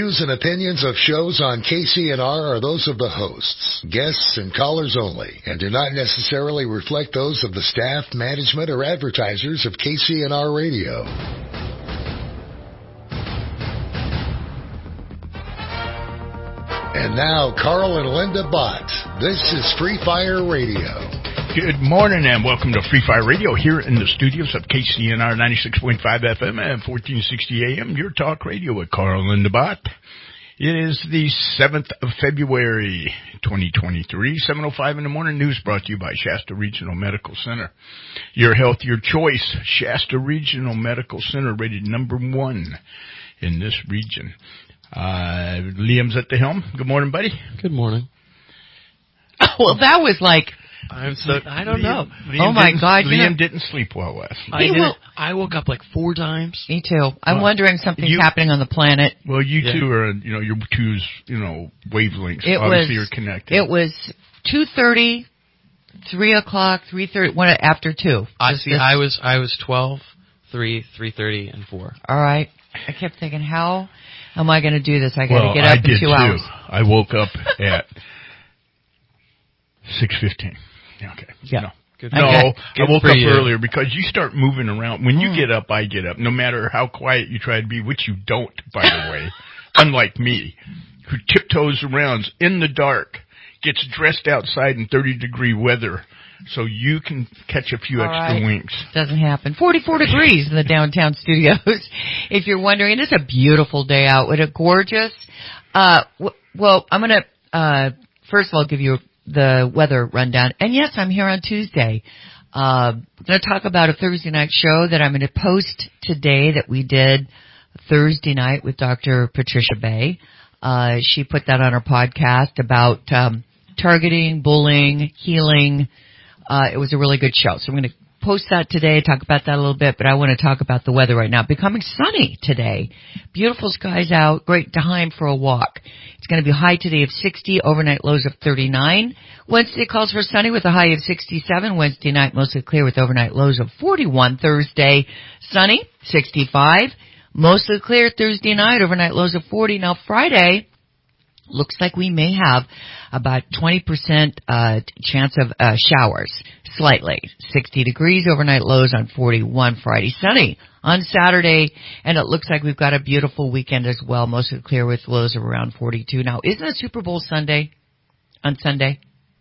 Views and opinions of shows on KCNR are those of the hosts, guests, and callers only, and do not necessarily reflect those of the staff, management, or advertisers of KCNR Radio. And now, Carl and Linda Bott. This is Free Fire Radio. Good morning and welcome to Free Fire Radio here in the studios of KCNR 96.5 FM and 1460 AM, your talk radio with Carl and Linda Bott. It is the 7th of February, 2023, 7:05 in the morning. News brought to you by Shasta Regional Medical Center. Your health, your choice. Shasta Regional Medical Center, rated number 1 in this region. Liam's at the helm. Good morning, buddy. Good morning. Well, that was like... I don't know. Oh, my God. Liam didn't sleep well last night. I woke up like 4 times. Me too. I'm wondering something's happening on the planet. Well, you two are, your two's, wavelengths obviously are connected. It was 2:30, 3 o'clock, 3:30, after 2. I was 12, 3, 3:30, and 4. All right. I kept thinking, how am I going to do this? I got to get up in 2 hours. I woke up at 6:15. Okay. Yeah. No. Good. No, Okay. I woke up earlier because you start moving around. When you get up, I get up. No matter how quiet you try to be, which you don't, by the way, unlike me, who tiptoes around in the dark, gets dressed outside in 30-degree weather so you can catch a few extra winks. Doesn't happen. 44 degrees in the downtown studios. If you're wondering, it's a beautiful day out. What a gorgeous. Well, I'm going to, first of all, give you the weather rundown. And yes, I'm here on Tuesday. I'm going to talk about a Thursday night show that I'm going to post today that we did Thursday night with Dr. Patricia Bay. She put that on her podcast about targeting, bullying, healing. It was a really good show. So I'm going to post that today, talk about that a little bit, but I want to talk about the weather right now. Becoming sunny today. Beautiful skies out. Great time for a walk. It's going to be high today of 60, overnight lows of 39. Wednesday calls for sunny with a high of 67. Wednesday night mostly clear with overnight lows of 41. Thursday sunny, 65. Mostly clear Thursday night, overnight lows of 40. Now Friday looks like we may have about 20% chance of showers, slightly. 60 degrees, overnight lows on 41. Friday sunny on Saturday, and it looks like we've got a beautiful weekend as well, mostly clear with lows of around 42. Now, isn't it Super Bowl Sunday on Sunday?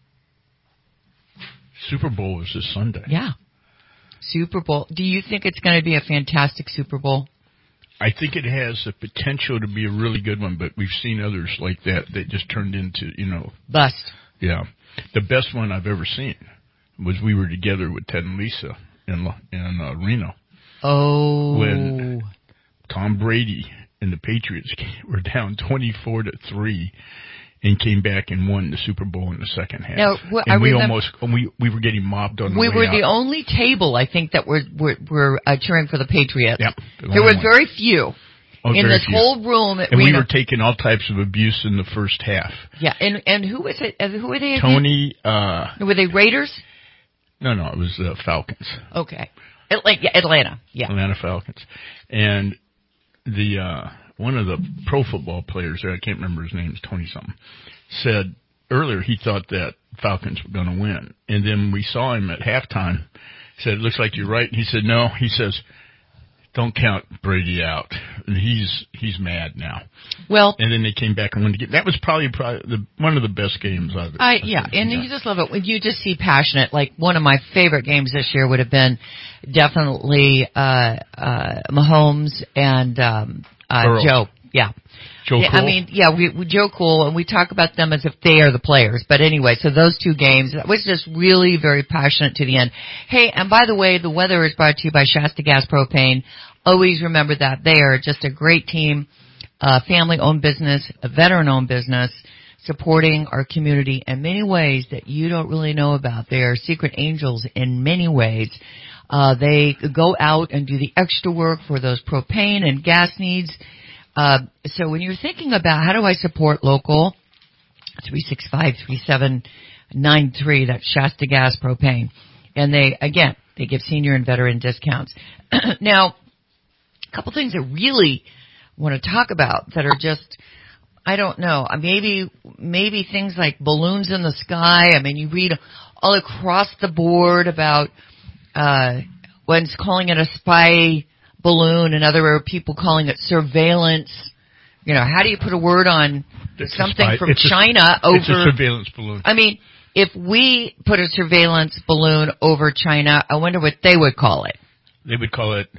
Super Bowl is this Sunday. Yeah. Super Bowl. Do you think it's going to be a fantastic Super Bowl? I think it has the potential to be a really good one, but we've seen others like that just turned into, bust. Yeah. The best one I've ever seen was we were together with Ted and Lisa in Reno. Oh. When Tom Brady and the Patriots were down 24-3 and came back and won the Super Bowl in the second half. Now, and we were getting mobbed on the way out. We were the only table, I think, that were cheering for the Patriots. Yep, there were very few in this whole room. And we were taking all types of abuse in the first half. Yeah, and who was it? Who were they? Tony. Were they Raiders? No, it was Falcons. Okay, Atlanta. Yeah, Atlanta Falcons, and the. One of the pro football players there, I can't remember his name, Tony something, said earlier he thought that Falcons were going to win. And then we saw him at halftime, said, it looks like you're right. And he said, no. He says, don't count Brady out. And he's mad now. Well, and then they came back and won the game. That was probably one of the best games I've yeah, and you just love it when you just see passionate. Like one of my favorite games this year would have been definitely Mahomes and Joe. Yeah. Joe Cool. I mean, we Joe Cool, and we talk about them as if they are the players. But anyway, so those two games, that was just really very passionate to the end. Hey, and by the way, the weather is brought to you by Shasta Gas Propane. Always remember that. They are just a great team, family-owned business, a veteran-owned business, supporting our community in many ways that you don't really know about. They are secret angels in many ways. They go out and do the extra work for those propane and gas needs. So when you're thinking about how do I support local, 365-3793, that's Shasta Gas Propane. And they give senior and veteran discounts. Now, a couple things that really want to talk about that are just, I don't know, maybe things like balloons in the sky. I mean, you read all across the board about one's calling it a spy balloon and other people calling it surveillance. You know, how do you put a word on something from China over... It's a surveillance balloon. I mean, if we put a surveillance balloon over China, I wonder what they would call it. They would call it...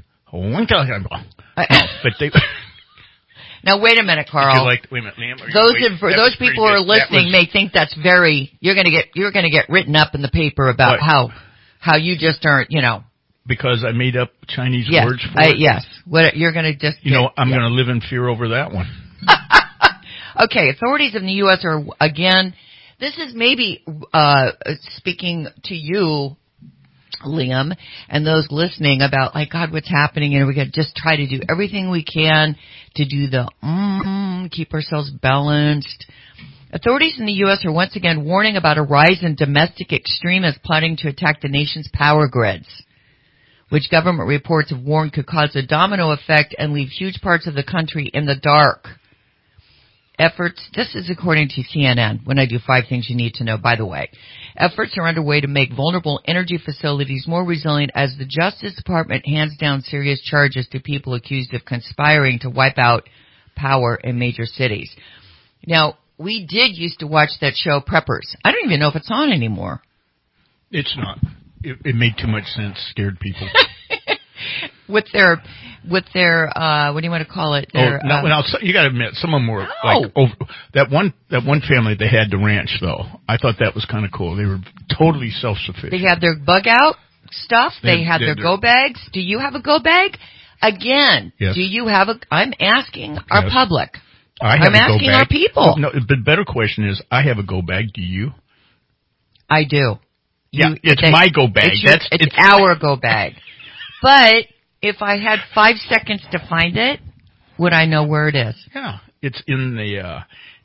but they... Now wait a minute, Carl. Wait a minute, Liam. Those people who are listening may think that's very. You're going to get written up in the paper about how you just aren't. You know. Because I made up Chinese words for it. Yes. What you're going to just. I'm going to live in fear over that one. Okay. Authorities in the U.S. are again. This is maybe speaking to you, Liam, and those listening about, like, God, what's happening, and we got to just try to do everything we can to do the keep ourselves balanced. Authorities in the U.S. are once again warning about a rise in domestic extremists plotting to attack the nation's power grids, which government reports have warned could cause a domino effect and leave huge parts of the country in the dark. Efforts, this is according to CNN, when I do 5 things you need to know, by the way. Efforts are underway to make vulnerable energy facilities more resilient as the Justice Department hands down serious charges to people accused of conspiring to wipe out power in major cities. Now, we did used to watch that show, Preppers. I don't even know if it's on anymore. It's not. It made too much sense, scared people. With their, what do you want to call it? Their, you got to admit, some of them were like over that one family. They had the ranch, though. I thought that was kind of cool. They were totally self-sufficient. They had their bug out stuff. They had their go bags. Do you have a go bag? Again, yes. Do you have a? I'm asking our public. I'm asking our people. No, the better question is, I have a go bag. Do you? I do. Yeah, it's my go bag. It's our go bag. But if I had 5 seconds to find it, would I know where it is? Yeah, it's in the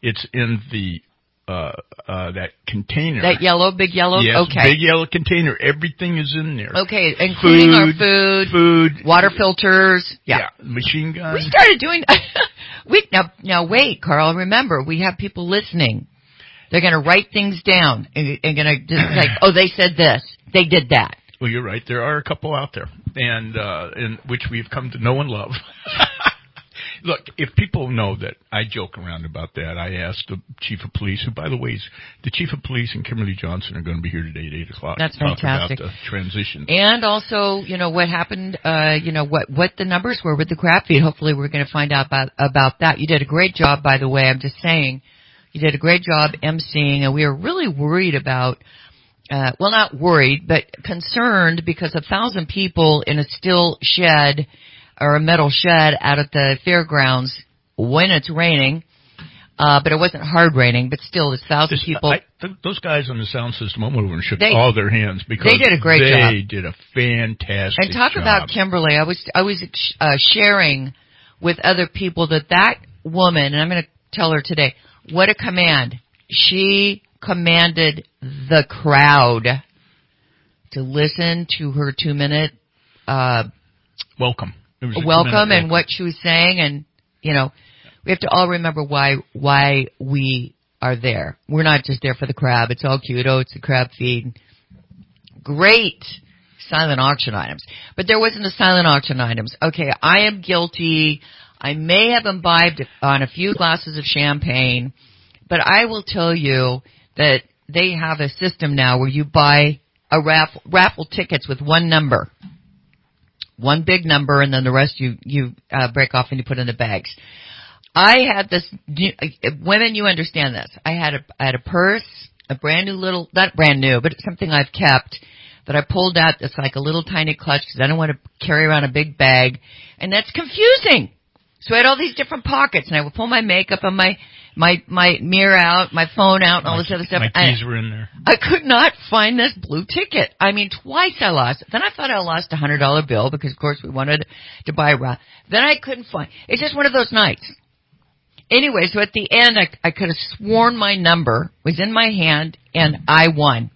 that container. That big yellow? Yes, okay. Big yellow container. Everything is in there. Okay, including our food, water filters. Yeah, machine gun. We started doing now wait, Carl, remember, we have people listening. They're going to write things down and going to just like, oh, they said this. They did that. Well, you're right. There are a couple out there, and in which we've come to know and love. Look, if people know that I joke around about that, I asked the chief of police, who, by the way, the chief of police and Kimberly Johnson are going to be here today at 8 o'clock. That's fantastic. About the transition. And also, what happened, what the numbers were with the crap feed. Hopefully we're going to find out about that. You did a great job, by the way. I'm just saying, you did a great job emceeing, and we are really worried about not worried, but concerned because 1,000 people in a steel shed or a metal shed out at the fairgrounds when it's raining. But it wasn't hard raining, but still, it's 1,000 people. Those guys on the sound system went over and shook all their hands because they did a great job. They did a fantastic job. And talk about Kimberly. I was sharing with other people that woman, and I'm going to tell her today, what a command. She commanded the crowd to listen to her 2-minute welcome. It was welcome and what she was saying, and we have to all remember why we are there. We're not just there for the crab. It's all cute. Oh, it's a crab feed. Great silent auction items. But there wasn't a silent auction items. Okay, I am guilty. I may have imbibed on a few glasses of champagne, but I will tell you that they have a system now where you buy a raffle tickets with one number. One big number, and then the rest you break off and you put in the bags. I had this, women, you understand this. I had a purse, a brand new little, not brand new, but it's something I've kept that I pulled out. It's like a little tiny clutch because I don't want to carry around a big bag, and that's confusing. So I had all these different pockets, and I would pull my makeup and my mirror out, my phone out, and all this other stuff. My keys were in there. I could not find this blue ticket. I mean, twice I lost it. Then I thought I lost a $100 bill because, of course, we wanted to buy a wrap. Then I couldn't find. It's just one of those nights. Anyway, so at the end, I could have sworn my number was in my hand, and I won.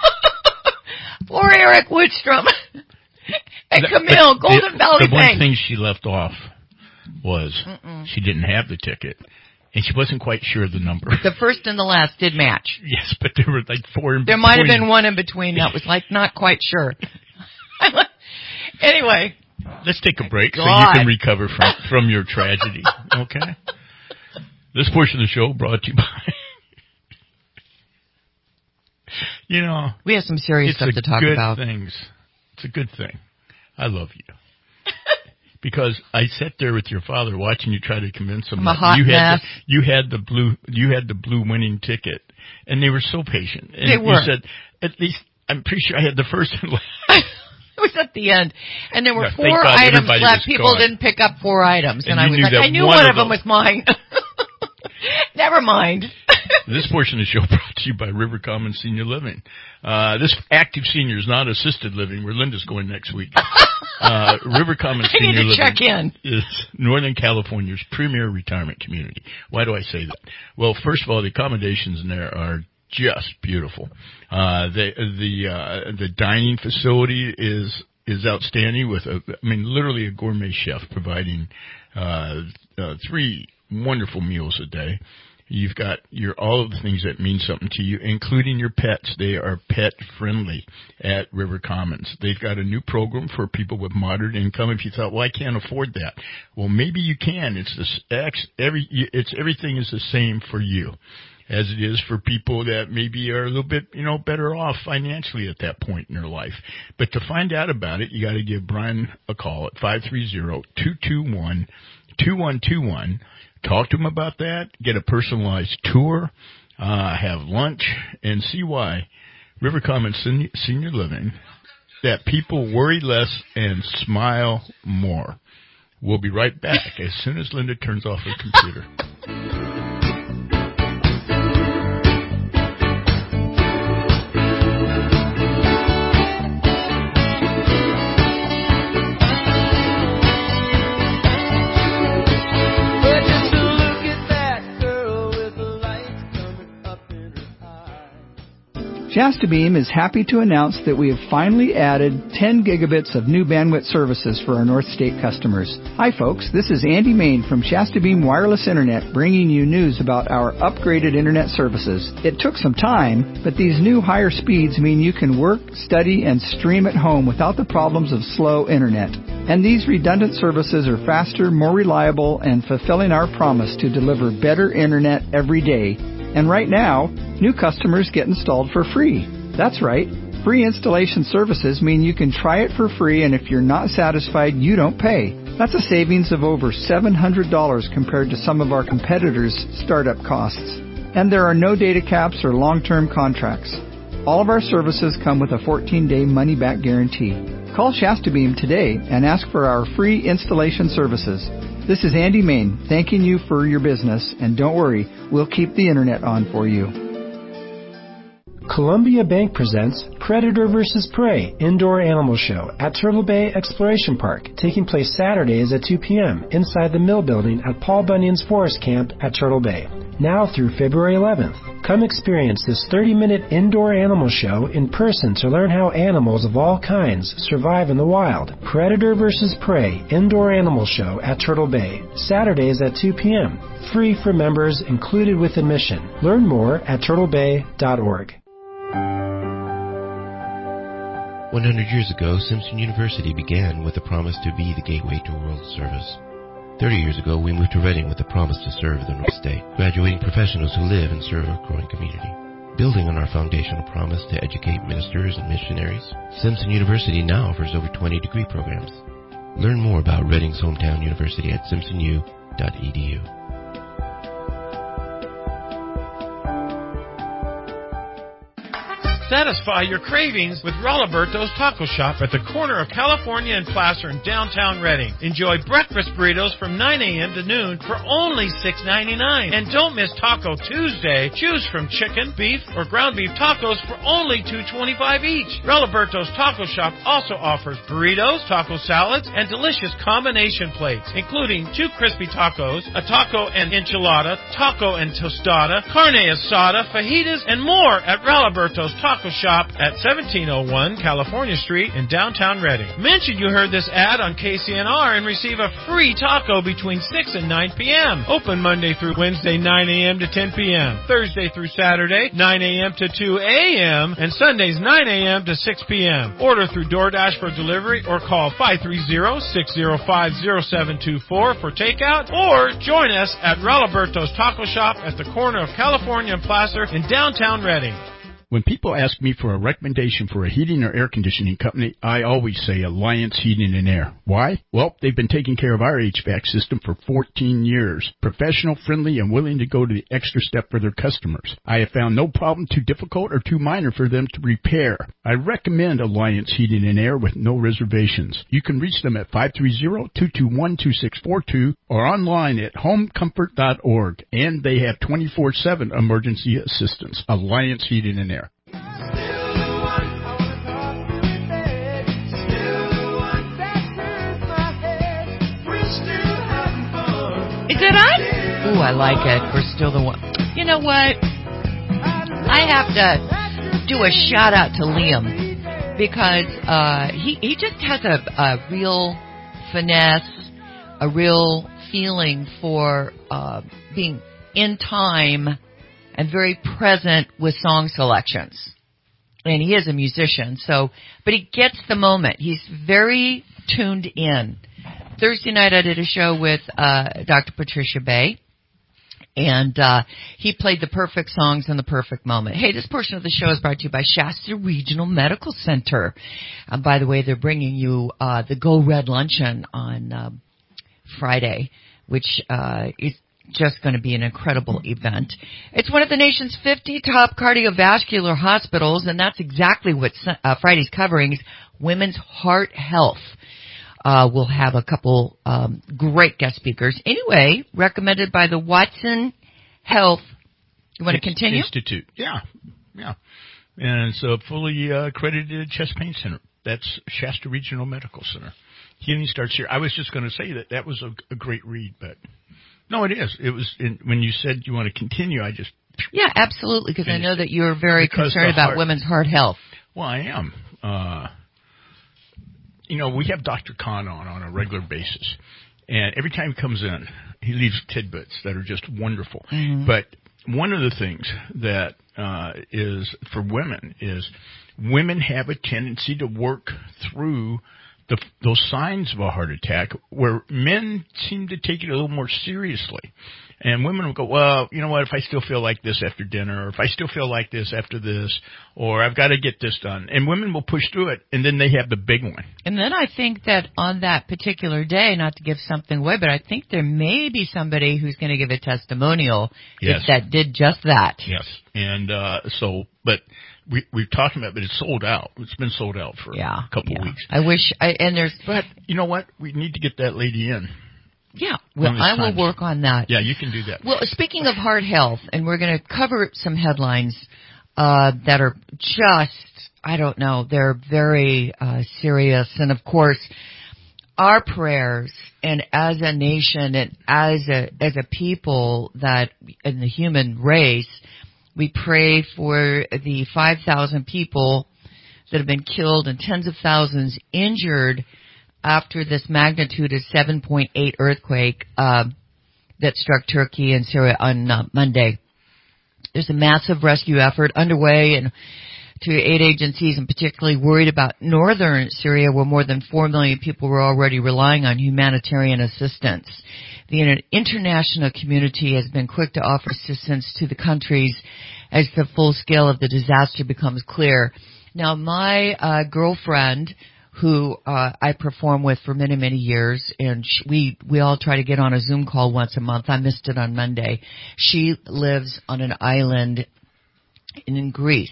Poor Eric Woodstrom and Camille, Golden Valley Bank. The one thing she left off was she didn't have the ticket, and she wasn't quite sure of the number. The first and the last did match. Yes, but there were like 4 in between. There might have been one in between that was like not quite sure. Anyway. Let's take a break so you can recover from your tragedy, okay? This portion of the show brought to you by... You know, we have some serious stuff to talk about. It's a good thing. I love you. Because I sat there with your father watching you try to convince him that you had the blue winning ticket, and they were so patient. And they were. You said, at least I'm pretty sure I had the first and last. It was at the end, and there were 4 items left. People didn't pick up 4 items, and I was like, I knew one of them was mine. Never mind. This portion of the show brought to you by River Commons Senior Living. This active senior is not assisted living, where Linda's going next week. River Commons Senior Living check in. Is Northern California's premier retirement community. Why do I say that? Well, first of all, the accommodations in there are just beautiful. The dining facility is outstanding with literally a gourmet chef providing 3 wonderful meals a day. You've got all of the things that mean something to you, including your pets. They are pet friendly at River Commons. They've got a new program for people with moderate income. If you thought, well, I can't afford that, well, maybe you can. Everything is the same for you as it is for people that maybe are a little bit, better off financially at that point in their life. But to find out about it, you got to give Brian a call at 530-221-2121. Talk to him about that, get a personalized tour, have lunch, and see why River Commons Senior Living, that people worry less and smile more. We'll be right back as soon as Linda turns off her computer. Shasta Beam is happy to announce that we have finally added 10 gigabits of new bandwidth services for our North State customers. Hi folks, this is Andy Main from Shasta Beam Wireless Internet bringing you news about our upgraded internet services. It took some time, but these new higher speeds mean you can work, study, and stream at home without the problems of slow internet. And these redundant services are faster, more reliable, and fulfilling our promise to deliver better internet every day. And right now, new customers get installed for free. That's right. Free installation services mean you can try it for free, and if you're not satisfied, you don't pay. That's a savings of over $700 compared to some of our competitors' startup costs. And there are no data caps or long-term contracts. All of our services come with a 14-day money-back guarantee. Call Shasta Beam today and ask for our free installation services. This is Andy Main, thanking you for your business, and don't worry, we'll keep the internet on for you. Columbia Bank presents Predator vs. Prey Indoor Animal Show at Turtle Bay Exploration Park, taking place Saturdays at 2 p.m. inside the Mill Building at Paul Bunyan's Forest Camp at Turtle Bay. Now through February 11th. Come experience this 30-minute indoor animal show in person to learn how animals of all kinds survive in the wild. Predator vs. Prey Indoor Animal Show at Turtle Bay, Saturdays at 2 p.m. Free for members, included with admission. Learn more at turtlebay.org. 100 years ago, Simpson University began with a promise to be the gateway to world service. 30 years ago, we moved to Reading with a promise to serve the North State, graduating professionals who live and serve our growing community. Building on our foundational promise to educate ministers and missionaries, Simpson University now offers over 20 degree programs. Learn more about Reading's hometown university at simpsonu.edu. Satisfy your cravings with Rolaberto's Taco Shop at the corner of California and Placer in downtown Reading. Enjoy breakfast burritos from 9 a.m. to noon for only $6.99. And don't miss Taco Tuesday. Choose from chicken, beef, or ground beef tacos for only $2.25 each. Rolaberto's Taco Shop also offers burritos, taco salads, and delicious combination plates, including 2 crispy tacos, a taco and enchilada, taco and tostada, carne asada, fajitas, and more at Rolaberto's Taco Taco Shop at 1701 California Street in downtown Redding. Mention you heard this ad on KCNR and receive a free taco between 6 and 9 p.m. Open Monday through Wednesday, 9 a.m. to 10 p.m. Thursday through Saturday, 9 a.m. to 2 a.m. and Sundays, 9 a.m. to 6 p.m. Order through DoorDash for delivery or call 530-605-0724 for takeout, or join us at Ralberto's Taco Shop at the corner of California and Placer in downtown Redding. When people ask me for a recommendation for a heating or air conditioning company, I always say Alliance Heating and Air. Why? Well, they've been taking care of our HVAC system for 14 years. Professional, friendly, and willing to go to the extra step for their customers. I have found no problem too difficult or too minor for them to repair. I recommend Alliance Heating and Air with no reservations. You can reach them at 530-221-2642 or online at homecomfort.org. And they have 24/7 emergency assistance. Alliance Heating and Air. Is it on? Ooh, I like it. We're still the one. You know what? I have to do a shout out to Liam because he just has a real finesse, a real feeling for being in time and very present with song selections. And he is a musician, but he gets the moment. He's very tuned in. Thursday night I did a show with Dr. Patricia Bay, and he played the perfect songs in the perfect moment. Hey, this portion of the show is brought to you by Shasta Regional Medical Center. By the way, they're bringing you the Go Red Luncheon on Friday, which is just going to be an incredible event. It's one of the nation's 50 top cardiovascular hospitals, and that's exactly what Friday's covering is women's heart health. We'll have a couple great guest speakers. Anyway, recommended by the Watson Health. You want to continue? Institute. Yeah. And it's a fully accredited chest pain center. That's Shasta Regional Medical Center. Healing starts here. I was just going to say that was a great read, but... No, it is. It was when you said you want to continue. I just absolutely, because I know that you're very concerned about women's heart health. Well, I am. We have Dr. Khan on a regular basis, and every time he comes in, he leaves tidbits that are just wonderful. Mm-hmm. But one of the things that is for women is women have a tendency to work through those signs of a heart attack, where men seem to take it a little more seriously. And women will go, well, you know what, if I still feel like this after dinner, or if I still feel like this after this, or I've got to get this done. And women will push through it, and then they have the big one. And then I think that on that particular day, not to give something away, but I think there may be somebody who's going to give a testimonial that did just that. Yes. And but we've talked about it, but it's sold out. It's been sold out for a couple of weeks. But you know what? We need to get that lady in. Yeah, well, I will work on that. Yeah, you can do that. Well, speaking of heart health, and we're going to cover some headlines that are just, I don't know, they're very serious. And, of course, our prayers, and as a nation and as a people that in the human race, we pray for the 5,000 people that have been killed and tens of thousands injured after this magnitude of 7.8 earthquake that struck Turkey and Syria on Monday. There's a massive rescue effort underway, and to aid agencies, and particularly worried about northern Syria, where more than 4 million people were already relying on humanitarian assistance. The international community has been quick to offer assistance to the countries as the full scale of the disaster becomes clear. Now, my girlfriend, who I perform with for many, many years, and we all try to get on a Zoom call once a month. I missed it on Monday. She lives on an island in Greece,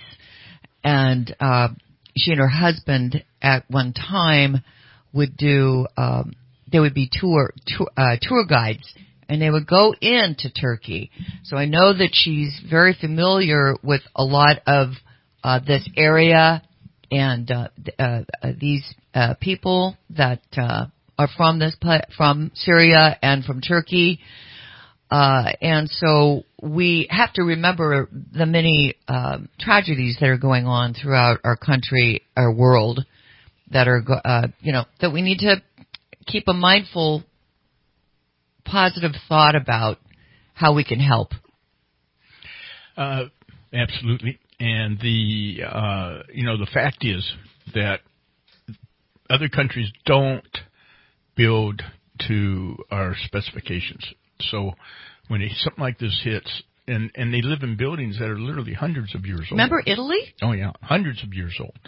and she and her husband at one time would do there would be tour guides, and they would go into Turkey. So I know that she's very familiar with a lot of this area and these people that are from from Syria and from Turkey. And so we have to remember the many tragedies that are going on throughout our country, our world, that are, that we need to keep a mindful, positive thought about how we can help. Absolutely. And the fact is that other countries don't build to our specifications. So when something like this hits, and they live in buildings that are literally hundreds of years old. Remember Italy? Oh yeah, hundreds of years old.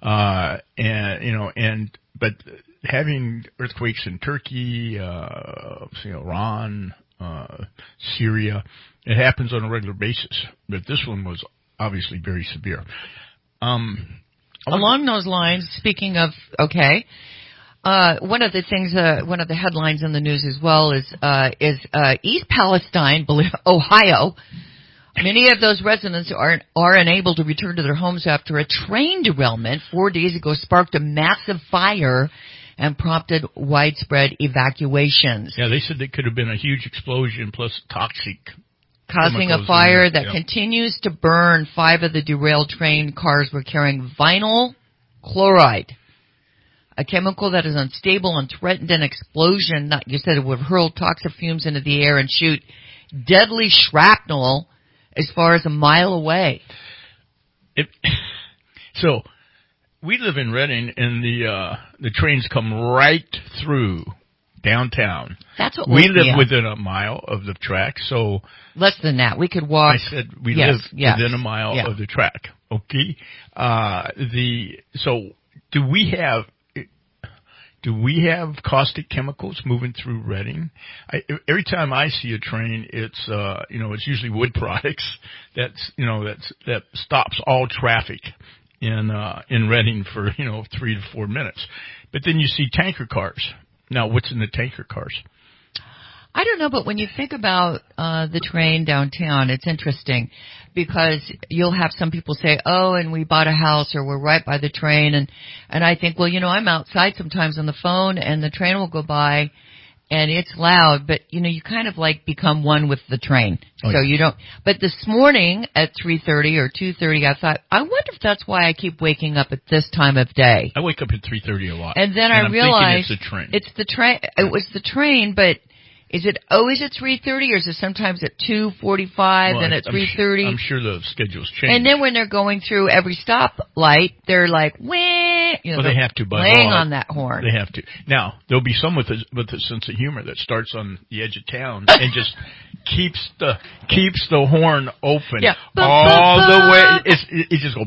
But having earthquakes in Turkey, Iran, Syria, it happens on a regular basis. But this one was obviously very severe. Along those lines, speaking of, one of the headlines in the news as well is East Palestine, Ohio. Many of those residents are unable to return to their homes after a train derailment 4 days ago sparked a massive fire and prompted widespread evacuations. Yeah, they said it could have been a huge explosion plus toxic, causing a fire that continues to burn. 5 of the derailed train cars were carrying vinyl chloride, a chemical that is unstable and threatened an explosion. You said it would hurl toxic fumes into the air and shoot deadly shrapnel as far as a mile away. So we live in Reading, and the trains come right through downtown. That's what we live within a mile of the track. So less than that, we could walk. I said we live within a mile of the track. Okay. So do we have caustic chemicals moving through Reading? Every time I see a train, it's usually wood products. That stops all traffic in Reading for 3 to 4 minutes. But then you see tanker cars. Now, what's in the tanker cars? I don't know, but when you think about the train downtown, it's interesting because you'll have some people say, "Oh, and we bought a house," or "We're right by the train," and I think, well, I'm outside sometimes on the phone, and the train will go by, and it's loud, but you kind of like become one with the train, so you don't. But this morning at 3:30 or 2:30, I thought, I wonder if that's why I keep waking up at this time of day. I wake up at 3:30 a lot, and then I realized it's the train. It's the train. It was the train, but. Is it always at 3:30, or is it sometimes at 2:45 and at 3:30? I'm sure the schedules change. And then when they're going through every stoplight, they're like, "Wah!" They have to playing on that horn. They have to. Now there'll be some with a sense of humor that starts on the edge of town and just keeps the horn open all the way. It just goes.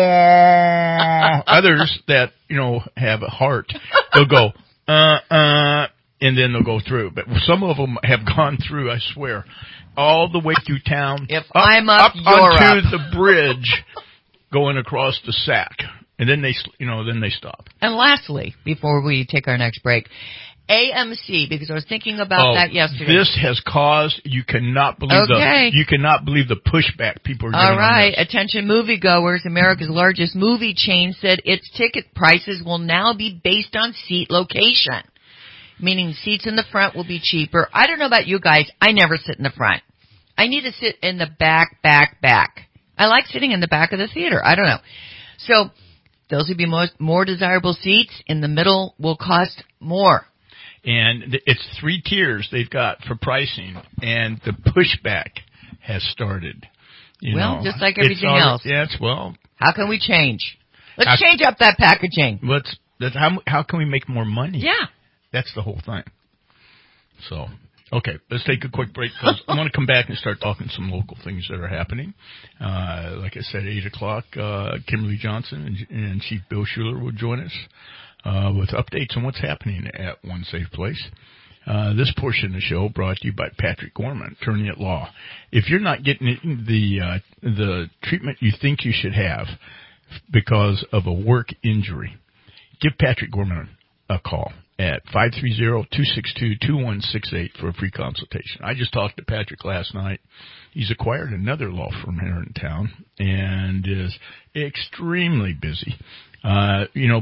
Others that have a heart, they'll go and then they'll go through. But some of them have gone through, I swear, all the way through town. If I'm up, you're onto up. the bridge, going across the Sac, and then they stop. And lastly, before we take our next break, AMC, because I was thinking about that yesterday. This has caused, you cannot believe the pushback people are getting. All right, on this. Attention moviegoers, America's largest movie chain said its ticket prices will now be based on seat location. Meaning seats in the front will be cheaper. I don't know about you guys. I never sit in the front. I need to sit in the back. I like sitting in the back of the theater. I don't know. So those would be more desirable seats. In the middle will cost more. And it's 3 tiers they've got for pricing, and the pushback has started. Just like everything else. Yes, how can we change? Let's change up that packaging. How can we make more money? Yeah. That's the whole thing. So, okay, let's take a quick break because I want to come back and start talking some local things that are happening. Like I said, 8 o'clock, Kimberly Johnson and Chief Bill Schuler will join us with updates on what's happening at One Safe Place. This portion of the show brought to you by Patrick Gorman, attorney at law. If you're not getting the treatment you think you should have because of a work injury, give Patrick Gorman a call at 530-262-2168 for a free consultation. I just talked to Patrick last night. He's acquired another law firm here in town and is extremely busy. But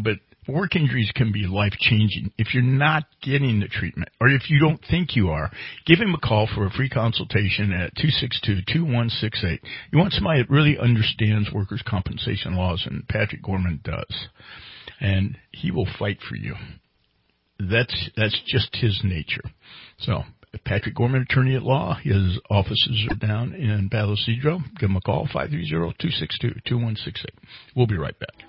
work injuries can be life-changing. If you're not getting the treatment, or if you don't think you are, give him a call for a free consultation at 262-2168. You want somebody that really understands workers' compensation laws, and Patrick Gorman does. And he will fight for you. That's just his nature. So, Patrick Gorman, attorney at law. His offices are down in Battle Cedro. Give him a call, 530-262-2168. We'll be right back.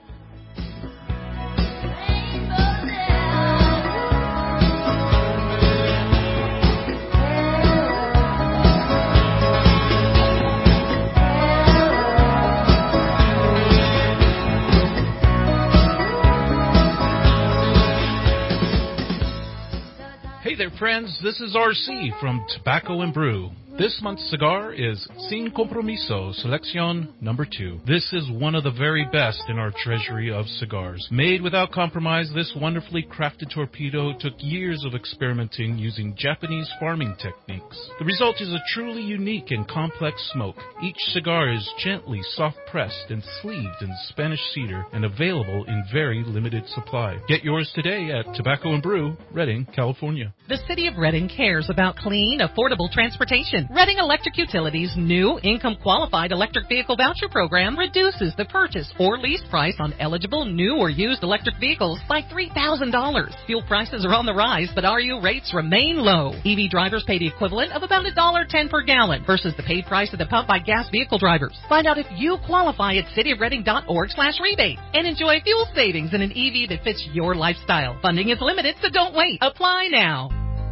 Hey there, friends. This is RC from Tobacco and Brew. This month's cigar is Sin Compromiso Selección No. 2. This is one of the very best in our treasury of cigars. Made without compromise, this wonderfully crafted torpedo took years of experimenting using Japanese farming techniques. The result is a truly unique and complex smoke. Each cigar is gently soft-pressed and sleeved in Spanish cedar and available in very limited supply. Get yours today at Tobacco and Brew, Redding, California. The City of Redding cares about clean, affordable transportation. Redding Electric Utilities' new income-qualified electric vehicle voucher program reduces the purchase or lease price on eligible new or used electric vehicles by $3,000. Fuel prices are on the rise, but RU rates remain low. EV drivers pay the equivalent of about $1.10 per gallon versus the paid price at the pump by gas vehicle drivers. Find out if you qualify at cityofredding.org/rebate and enjoy fuel savings in an EV that fits your lifestyle. Funding is limited, so don't wait. Apply now.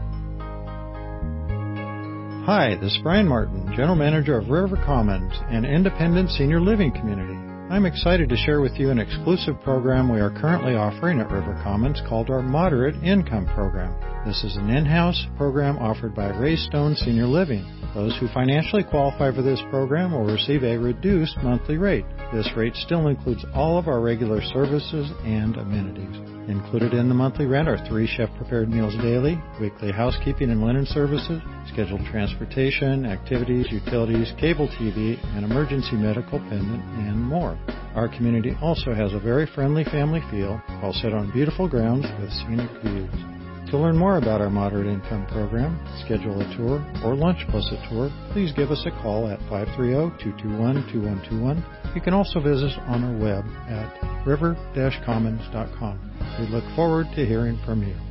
Hi, this is Brian Martin, General Manager of River Commons, an independent senior living community. I'm excited to share with you an exclusive program we are currently offering at River Commons called our Moderate Income Program. This is an in-house program offered by Ray Stone Senior Living. Those who financially qualify for this program will receive a reduced monthly rate. This rate still includes all of our regular services and amenities. Included in the monthly rent are 3 chef-prepared meals daily, weekly housekeeping and linen services, scheduled transportation, activities, utilities, cable TV, and emergency medical pendant, and more. Our community also has a very friendly family feel while set on beautiful grounds with scenic views. To learn more about our Moderate Income Program, schedule a tour, or lunch plus a tour, please give us a call at 530-221-2121. You can also visit us on our web at river-commons.com. We look forward to hearing from you.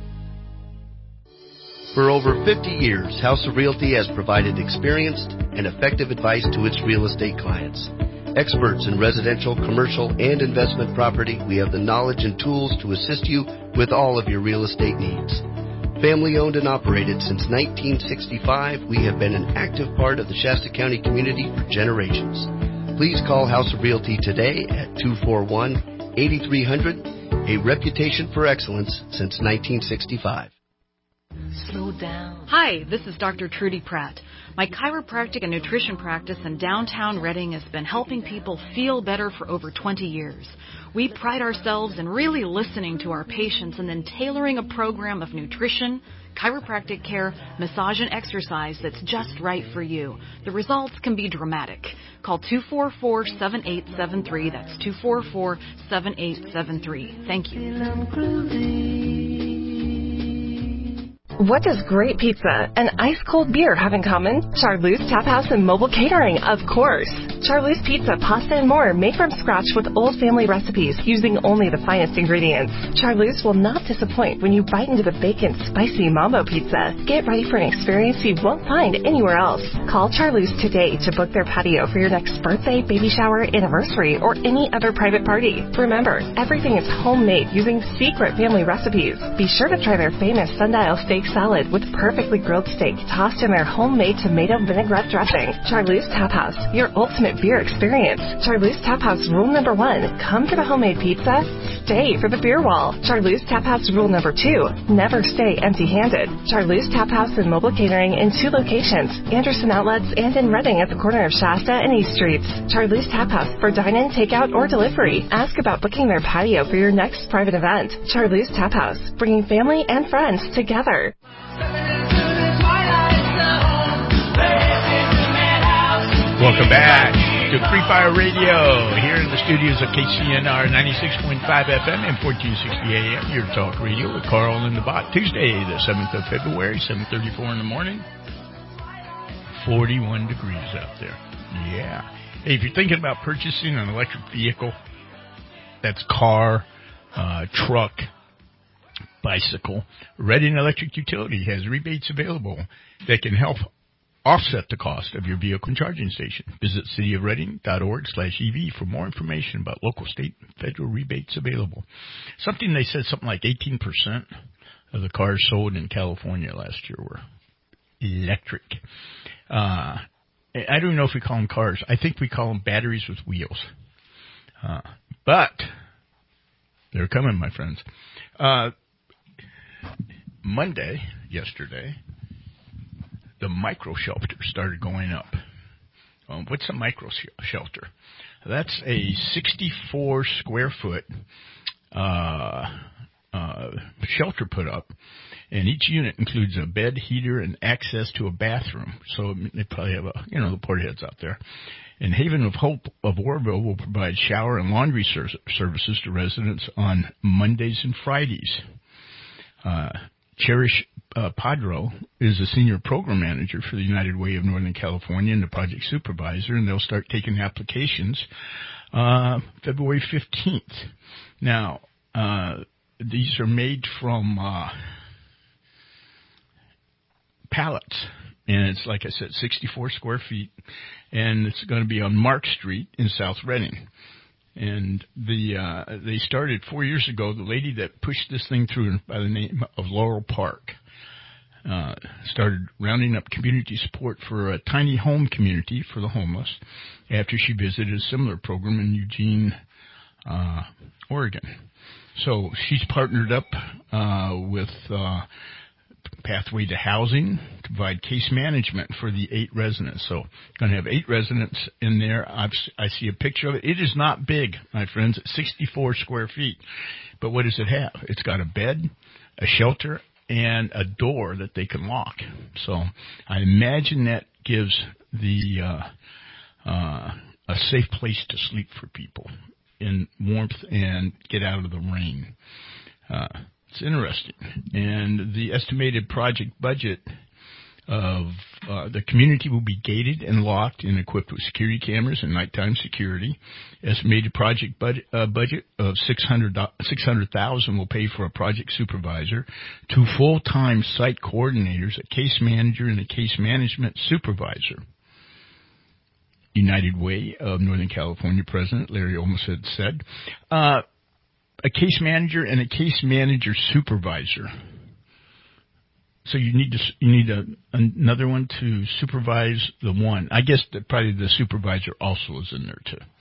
For over 50 years, House of Realty has provided experienced and effective advice to its real estate clients. Experts in residential, commercial, and investment property, we have the knowledge and tools to assist you with all of your real estate needs. Family owned and operated since 1965, we have been an active part of the Shasta County community for generations. Please call House of Realty today at 241-8300, a reputation for excellence since 1965. Slow down. Hi, this is Dr. Trudy Pratt. My chiropractic and nutrition practice in downtown Redding has been helping people feel better for over 20 years. We pride ourselves in really listening to our patients and then tailoring a program of nutrition, chiropractic care, massage, and exercise that's just right for you. The results can be dramatic. Call 244-7873. That's 244-7873. Thank you. What does great pizza and ice-cold beer have in common? Charleuse Tap House and Mobile Catering, of course. Charleuse Pizza, pasta, and more made from scratch with old family recipes using only the finest ingredients. Charleuse will not disappoint when you bite into the bacon, spicy mambo pizza. Get ready for an experience you won't find anywhere else. Call Charleuse today to book their patio for your next birthday, baby shower, anniversary, or any other private party. Remember, everything is homemade using secret family recipes. Be sure to try their famous sundial steak salad with perfectly grilled steak tossed in their homemade tomato vinaigrette dressing. Charleuse Tap House, your ultimate beer experience. Charleuse Tap House rule number 1, come for the homemade pizza, stay for the beer wall. Charleuse Tap House rule number 2, never stay empty-handed. Charleuse Tap House and Mobile Catering in 2 locations, Anderson Outlets and in Redding at the corner of Shasta and East Streets. Charleuse Tap House for dine-in, takeout, or delivery. Ask about booking their patio for your next private event. Charleuse Tap House, bringing family and friends together. Welcome back. to Free Fire Radio here in the studios of KCNR 96.5 FM and 1460 AM, your talk radio with Carl and the Bot. Tuesday, the 7th of February, 7:34 in the morning. 41 degrees out there. Yeah. Hey, if you're thinking about purchasing an electric vehicle, that's car, truck, bicycle, Redding Electric Utility has rebates available that can help offset the cost of your vehicle and charging station. Visit cityofredding.org/EV for more information about local, state, and federal rebates available. Something they said something like 18% of the cars sold in California last year were electric. I don't know if we call them cars. I think we call them batteries with wheels. But they're coming, my friends. Yesterday, the micro shelter started going up. What's a micro shelter? That's a 64 square foot shelter put up, and each unit includes a bed, heater, and access to a bathroom. So they probably have the port heads out there. And Haven of Hope of Warville will provide shower and laundry services to residents on Mondays and Fridays. Cherish Padro is a senior program manager for the United Way of Northern California and the project supervisor, and they'll start taking applications February 15th. Now, these are made from pallets, and it's, like I said, 64 square feet, and it's going to be on Mark Street in South Redding. And they started 4 years ago. The lady that pushed this thing through by the name of Laurel Park started rounding up community support for a tiny home community for the homeless after she visited a similar program in Eugene, Oregon. So she's partnered up with Pathway to Housing to provide case management for the 8 residents. So going to have 8 residents in there. I see a picture of it. It is not big, my friends. It's 64 square feet. But what does it have? It's got a bed, a shelter, and a door that they can lock. So I imagine that gives the a safe place to sleep for people in warmth and get out of the rain. It's interesting. And the estimated project budget of the community will be gated and locked and equipped with security cameras and nighttime security. Estimated project budget of $600,000 will pay for a project supervisor, 2 full-time site coordinators, a case manager, and a case management supervisor. United Way of Northern California President Larry Olmsted said, a case manager and a case manager supervisor. So you need another one to supervise the one. I guess that probably the supervisor also is in there too.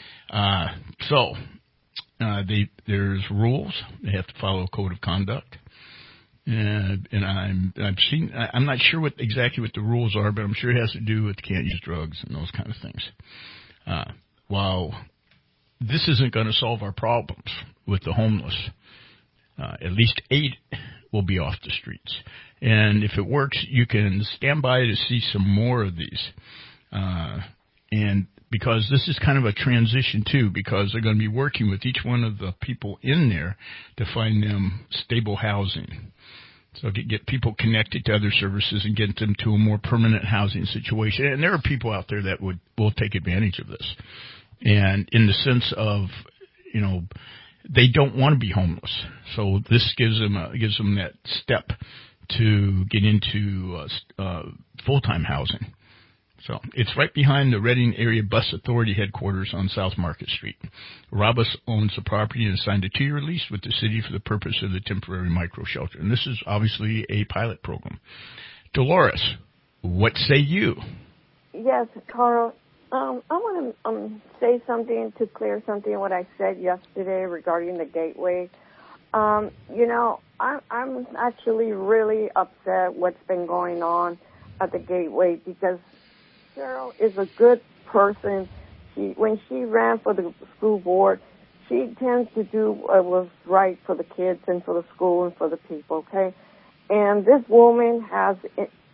There's rules. They have to follow a code of conduct. And I'm not sure exactly what the rules are, but I'm sure it has to do with can't use drugs and those kind of things. While this isn't going to solve our problems with the homeless, at least 8 will be off the streets. And if it works, you can stand by to see some more of these. And because this is kind of a transition too, because they're going to be working with each one of the people in there to find them stable housing. So get people connected to other services and get them to a more permanent housing situation. And there are people out there that will take advantage of this. And in the sense of, they don't want to be homeless. So this gives them that step to get into full-time housing. So it's right behind the Redding Area Bus Authority headquarters on South Market Street. Robus owns the property and signed a 2-year lease with the city for the purpose of the temporary micro shelter. And this is obviously a pilot program. Dolores, what say you? Yes, Carl. I want to say something to clear something what I said yesterday regarding the Gateway. I'm actually really upset what's been going on at the Gateway because Cheryl is a good person. When she ran for the school board, she tends to do what was right for the kids and for the school and for the people, okay? And this woman has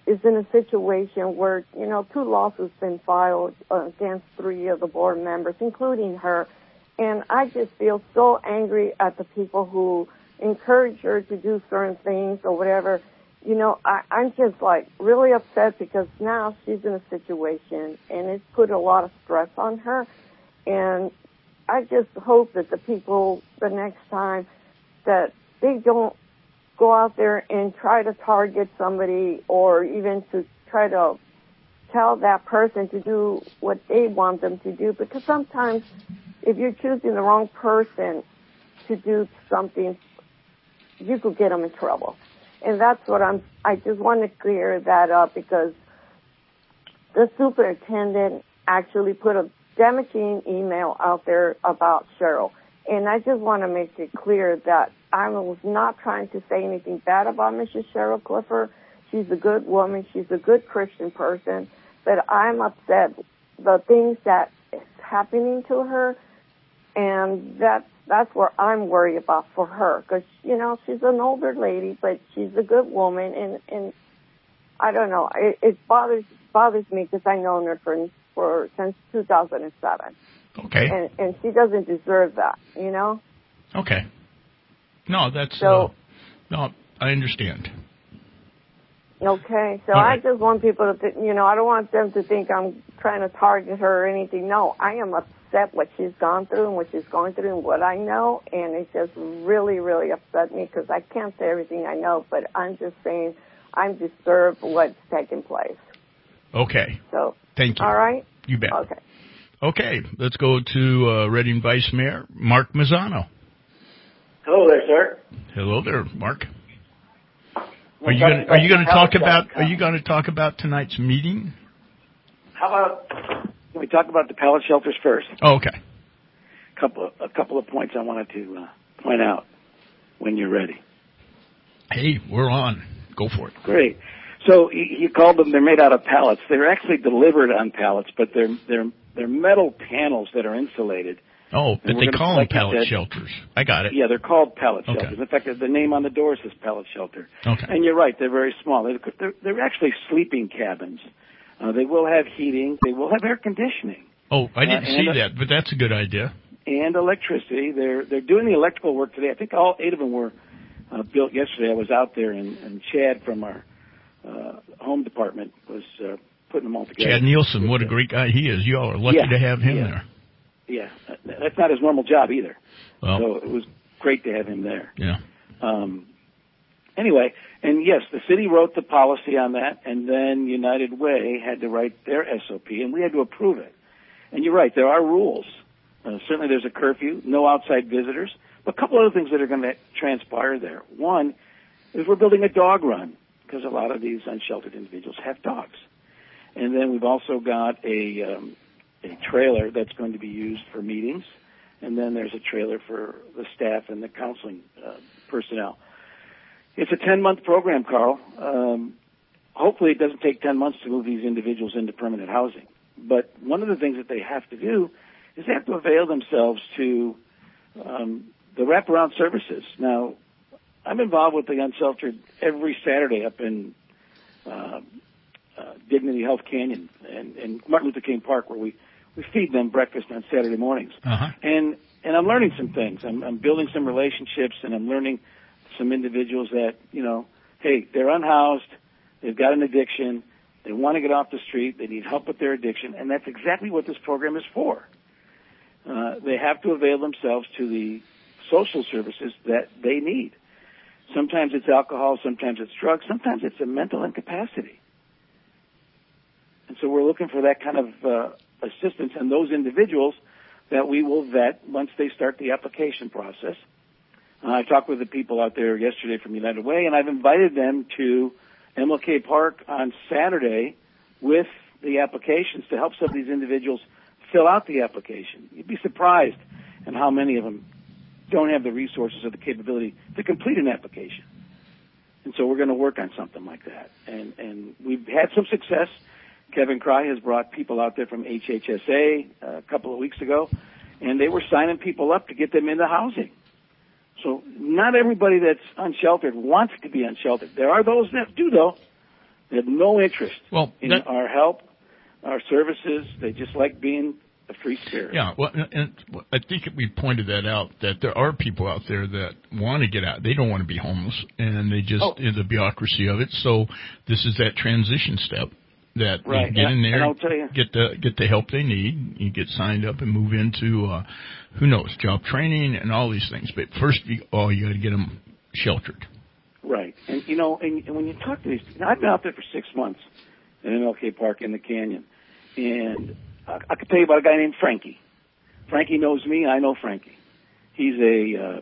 is in a situation where, 2 lawsuits been filed against 3 of the board members, including her. And I just feel so angry at the people who encourage her to do certain things or whatever. I'm just like really upset because now she's in a situation and it's put a lot of stress on her. And I just hope that the people the next time that they don't go out there and try to target somebody or even to try to tell that person to do what they want them to do, because sometimes if you're choosing the wrong person to do something, you could get them in trouble. And that's what I just want to clear that up, because the superintendent actually put a damaging email out there about Cheryl. And I just want to make it clear that I was not trying to say anything bad about Mrs. Cheryl Clifford. She's a good woman. She's a good Christian person. But I'm upset the things that is happening to her, and that's where I'm worried about for her, because she's an older lady, but she's a good woman, and I don't know, it bothers me because I've known her since 2007. Okay. And she doesn't deserve that, Okay. No, that's so. No, I understand. Okay, so All right. I just want people to, I don't want them to think I'm trying to target her or anything. No, I am upset what she's gone through and what she's going through and what I know, and it just really, really upset me because I can't say everything I know, but I'm just saying I'm disturbed what's taking place. Okay. So. Thank you. All right? You bet. Okay. Okay, let's go to Reading Vice Mayor Mark Mazzano. Hello there, sir. Are there, Mark? Are you going to talk about tonight's meeting? How about can we talk about the pallet shelters first? Oh, okay. A couple of points I wanted to point out when you're ready. Hey, we're on. Go for it. Great. So you called them. They're made out of pallets. They're actually delivered on pallets, but they're metal panels that are insulated. Oh, but they call them pallet shelters. I got it. Yeah, they're called pallet shelters. Okay. In fact, the name on the door says pallet shelter. Okay. And you're right, they're very small. They're actually sleeping cabins. They will have heating. They will have air conditioning. Oh, I didn't see that, but that's a good idea. And electricity. They're doing the electrical work today. I think all 8 of them were built yesterday. I was out there, and Chad from our home department was putting them all together. Chad Nielsen, what a great guy he is. You all are lucky to have him there. Yeah, that's not his normal job either. Well, so it was great to have him there. Yeah. Anyway, and yes, the city wrote the policy on that, and then United Way had to write their SOP, and we had to approve it. And you're right, there are rules. Certainly there's a curfew, no outside visitors, but a couple other things that are going to transpire there. One is we're building a dog run, because a lot of these unsheltered individuals have dogs. And then we've also got a trailer that's going to be used for meetings, and then there's a trailer for the staff and the counseling personnel. It's a 10-month program, Carl. Hopefully it doesn't take 10 months to move these individuals into permanent housing. But one of the things that they have to do is they have to avail themselves to the wraparound services. Now, I'm involved with the Unsheltered every Saturday up in Dignity Health Canyon and Martin Luther King Park, where we feed them breakfast on Saturday mornings. Uh-huh. And I'm learning some things. I'm building some relationships, and I'm learning some individuals that, hey, they're unhoused, they've got an addiction, they want to get off the street, they need help with their addiction, and that's exactly what this program is for. They have to avail themselves to the social services that they need. Sometimes it's alcohol, sometimes it's drugs, sometimes it's a mental incapacity. And so we're looking for that kind of assistance and those individuals that we will vet once they start the application process. I talked with the people out there yesterday from United Way, and I've invited them to MLK Park on Saturday with the applications to help some of these individuals fill out the application. You'd be surprised at how many of them don't have the resources or the capability to complete an application. And so we're going to work on something like that. And we've had some success. Kevin Cry has brought people out there from HHSA a couple of weeks ago, and they were signing people up to get them into housing. So not everybody that's unsheltered wants to be unsheltered. There are those that do, though. They have no interest in our help, our services. They just like being a free spirit. Yeah, well, and I think we pointed that out, that there are people out there that want to get out. They don't want to be homeless, and they just, the bureaucracy of it. So this is that transition step that you get in there, and I'll tell you, get the help they need. You get signed up and move into, who knows, job training and all these things. But first, you got to get them sheltered. Right. And, and when you talk to these, I've been out there for 6 months in MLK Park in the Canyon, and I could tell you about a guy named Frankie. Frankie knows me. I know Frankie. He's a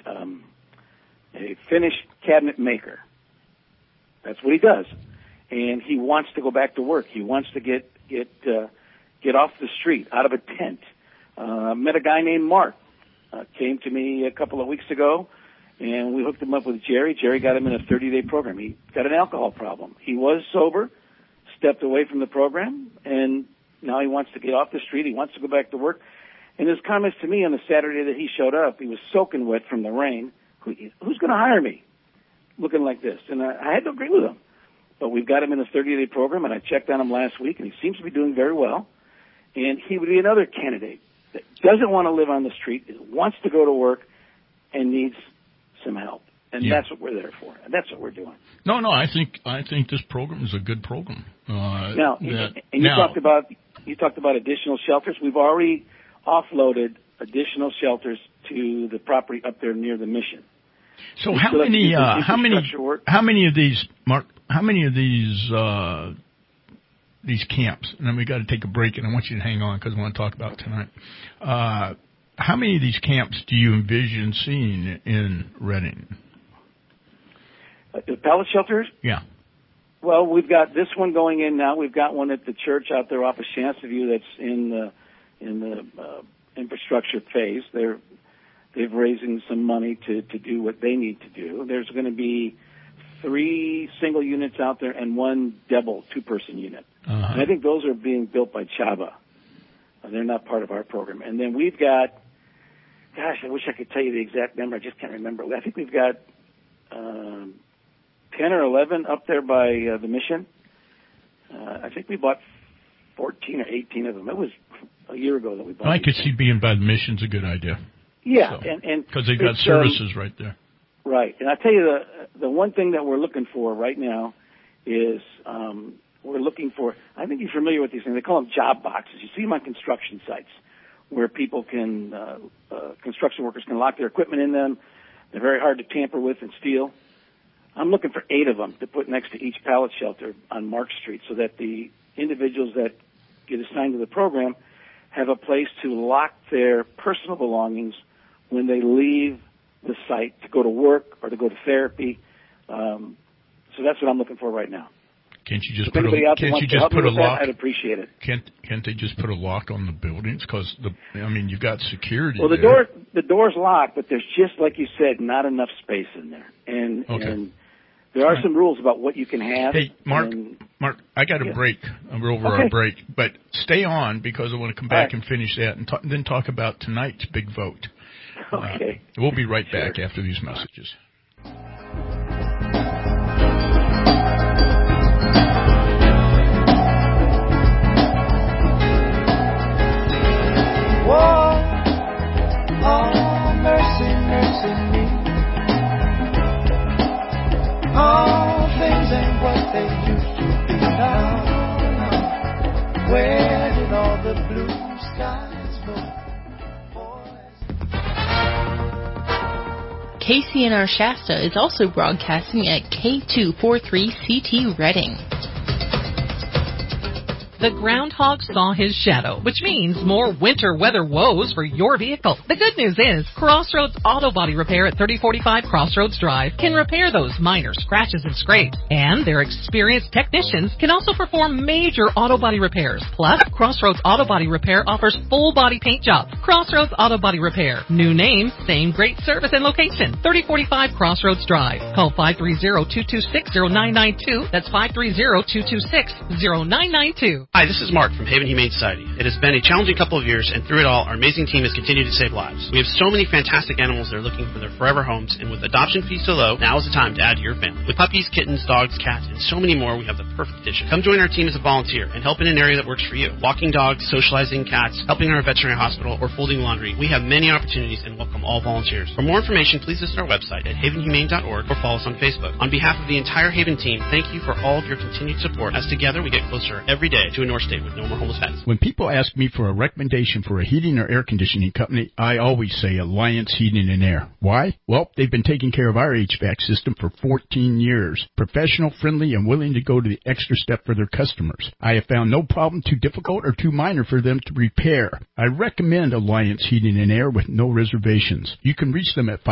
Finnish cabinet maker. That's what he does, and he wants to go back to work. He wants to get off the street, out of a tent. Met a guy named Mark. Came to me a couple of weeks ago, and we hooked him up with Jerry. Jerry got him in a 30-day program. He got an alcohol problem. He was sober, stepped away from the program, and now he wants to get off the street. He wants to go back to work. And his comments to me on the Saturday that he showed up, he was soaking wet from the rain. Who's going to hire me looking like this? And I had to agree with him. But we've got him in a 30-day program, and I checked on him last week, and he seems to be doing very well. And he would be another candidate that doesn't want to live on the street, wants to go to work, and needs some help. And that's what we're there for, and that's what we're doing. No, I think this program is a good program. You talked about additional shelters. We've already offloaded additional shelters to the property up there near the mission. So how many of these, Mark? How many of these camps? And then we got to take a break, and I want you to hang on because I want to talk about it tonight. How many of these camps do you envision seeing in Redding? The pallet shelters? Yeah. Well, we've got this one going in now. We've got one at the church out there off of Chanceview that's in the infrastructure phase. They've raising some money to do what they need to do. There's going to be 3 single units out there and 1 double 2-person unit. Uh-huh. And I think those are being built by Chaba. They're not part of our program. And then we've got, I wish I could tell you the exact number. I just can't remember. I think we've got 10 or 11 up there by the mission. I think we bought 14 or 18 of them. It was a year ago that we bought. I could see being by the mission's a good idea. Yeah, and because they've got services right there. Right, and I tell you the one thing that we're looking for right now is we're looking for. I think you're familiar with these things. They call them job boxes. You see them on construction sites where people can, construction workers can lock their equipment in them. They're very hard to tamper with and steal. I'm looking for 8 of them to put next to each pallet shelter on Mark Street so that the individuals that get assigned to the program have a place to lock their personal belongings when they leave the site to go to work or to go to therapy. So that's what I'm looking for right now. Can't you just put a lock? I'd appreciate it. Can't they just put a lock on the buildings? Because you've got security. Well, the door's locked, but there's just like you said, not enough space in there, and there are some rules about what you can have. Hey, Mark, I got a break. We're over our break, but stay on because I want to come back and finish that and then talk about tonight's big vote. Okay. We'll be right back after these messages. Whoa, oh, mercy, mercy me. All things ain't what they used to be now. Where did all the blue skies go? KCNR Shasta is also broadcasting at K243CT Redding. The groundhog saw his shadow, which means more winter weather woes for your vehicle. The good news is Crossroads Auto Body Repair at 3045 Crossroads Drive can repair those minor scratches and scrapes. And their experienced technicians can also perform major auto body repairs. Plus, Crossroads Auto Body Repair offers full body paint jobs, Crossroads Auto Body Repair. New name, same great service and location. 3045 Crossroads Drive. Call 530-226-0992. That's 530-226-0992. Hi, this is Mark from Haven Humane Society. It has been a challenging couple of years, and through it all, our amazing team has continued to save lives. We have so many fantastic animals that are looking for their forever homes, and with adoption fees so low, now is the time to add to your family. With puppies, kittens, dogs, cats, and so many more, we have the perfect addition. Come join our team as a volunteer and help in an area that works for you. Walking dogs, socializing cats, helping in our veterinary hospital, or folding laundry. We have many opportunities and welcome all volunteers. For more information, please visit our website at havenhumane.org or follow us on Facebook. On behalf of the entire Haven team, thank you for all of your continued support, as together we get closer every day to a North State with no more homeless pets. When people ask me for a recommendation for a heating or air conditioning company, I always say Alliance Heating and Air. Why? Well, they've been taking care of our HVAC system for 14 years. Professional, friendly, and willing to go to the extra step for their customers. I have found no problem too difficult or too minor for them to repair. I recommend Alliance Heating and Air with no reservations. You can reach them at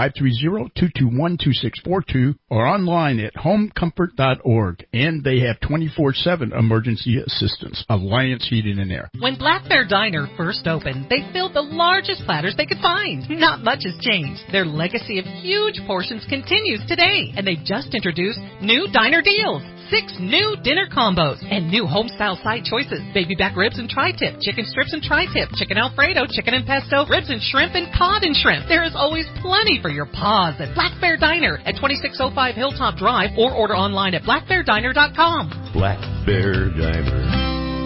530-221-2642 or online at homecomfort.org. And they have 24/7 emergency assistance. Alliance Heating and Air. When Black Bear Diner first opened, they filled the largest platters they could find. Not much has changed. Their legacy of huge portions continues today, and they've just introduced new diner deals. 6 new dinner combos and new home-style side choices. Baby back ribs and tri-tip, chicken strips and tri-tip, chicken Alfredo, chicken and pesto, ribs and shrimp, and cod and shrimp. There is always plenty for your paws at Black Bear Diner at 2605 Hilltop Drive, or order online at blackbeardiner.com. Black Bear Diner.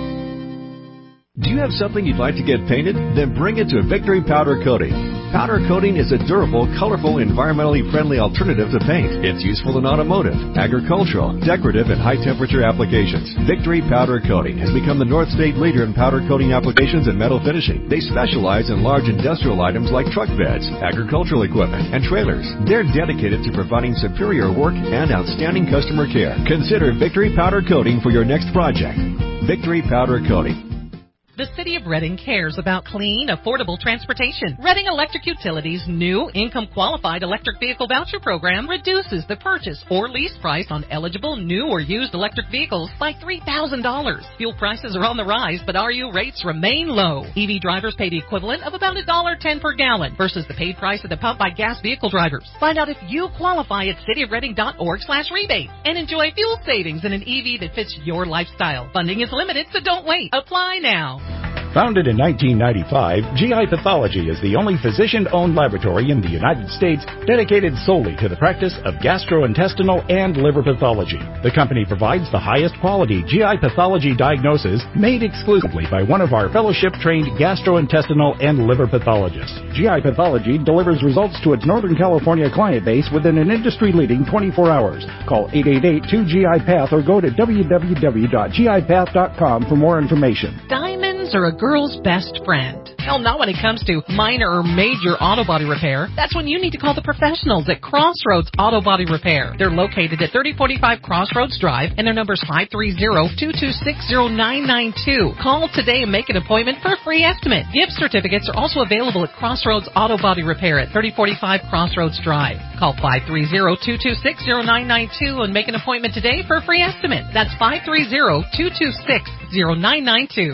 Do you have something you'd like to get painted? Then bring it to Victory Powder Coating. Powder coating is a durable, colorful, environmentally friendly alternative to paint. It's useful in automotive, agricultural, decorative, and high-temperature applications. Victory Powder Coating has become the North State leader in powder coating applications and metal finishing. They specialize in large industrial items like truck beds, agricultural equipment, and trailers. They're dedicated to providing superior work and outstanding customer care. Consider Victory Powder Coating for your next project. Victory Powder Coating. The City of Reading cares about clean, affordable transportation. Reading Electric Utilities' new income-qualified electric vehicle voucher program reduces the purchase or lease price on eligible new or used electric vehicles by $3,000. Fuel prices are on the rise, but RU rates remain low. EV drivers pay the equivalent of about $1.10 per gallon versus the paid price at the pump by gas vehicle drivers. Find out if you qualify at cityofreading.org/rebate and enjoy fuel savings in an EV that fits your lifestyle. Funding is limited, so don't wait. Apply now. Founded in 1995, GI Pathology is the only physician-owned laboratory in the United States dedicated solely to the practice of gastrointestinal and liver pathology. The company provides the highest quality GI pathology diagnosis made exclusively by one of our fellowship-trained gastrointestinal and liver pathologists. GI Pathology delivers results to its Northern California client base within an industry-leading 24 hours. Call 888-2GI-PATH or go to www.gipath.com for more information. Diamonds are a girl's best friend. Hell, not when it comes to minor or major auto body repair. That's when you need to call the professionals at Crossroads Auto Body Repair. They're located at 3045 Crossroads Drive, and their number's 530-226-0992. Call today and make an appointment for a free estimate. Gift certificates are also available at Crossroads Auto Body Repair at 3045 Crossroads Drive. Call 530-226-0992 and make an appointment today for a free estimate. That's 530-226-0992.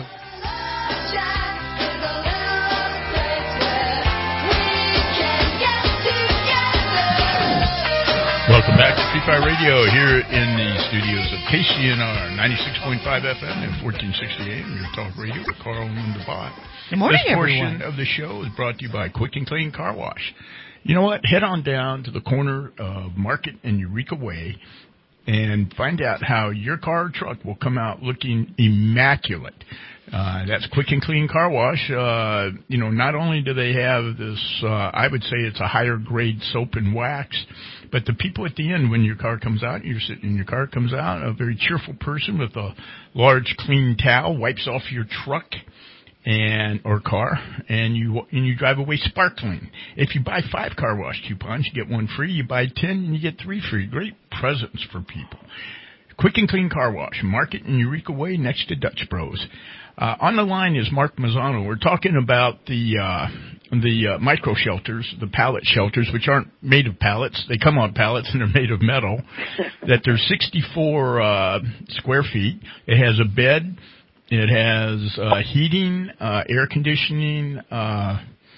Welcome back to Free Fire Radio here in the studios of KCNR 96.5 FM and 1460 AM, your talk radio with Carl and Linda Bott. Good morning, This portion everyone. of the show is brought to you by Quick and Clean Car Wash. You know what? Head on down to the corner of Market and Eureka Way and find out how your car or truck will come out looking immaculate. That's Quick and Clean Car Wash. Not only do they have this, I would say it's a higher grade soap and wax, but the people at the end, when your car comes out, you're sitting in your car, comes out, a very cheerful person with a large clean towel wipes off your truck or car, and you drive away sparkling. If you buy 5 car wash coupons, you get 1 free. You buy 10, and you get 3 free. Great presents for people. Quick and Clean Car Wash, Market in Eureka Way next to Dutch Bros. On the line is Mark Mazzano. We're talking about the micro shelters, the pallet shelters, which aren't made of pallets. They come on pallets and they're made of metal. That they're 64 square feet. It has a bed. It has heating, air conditioning,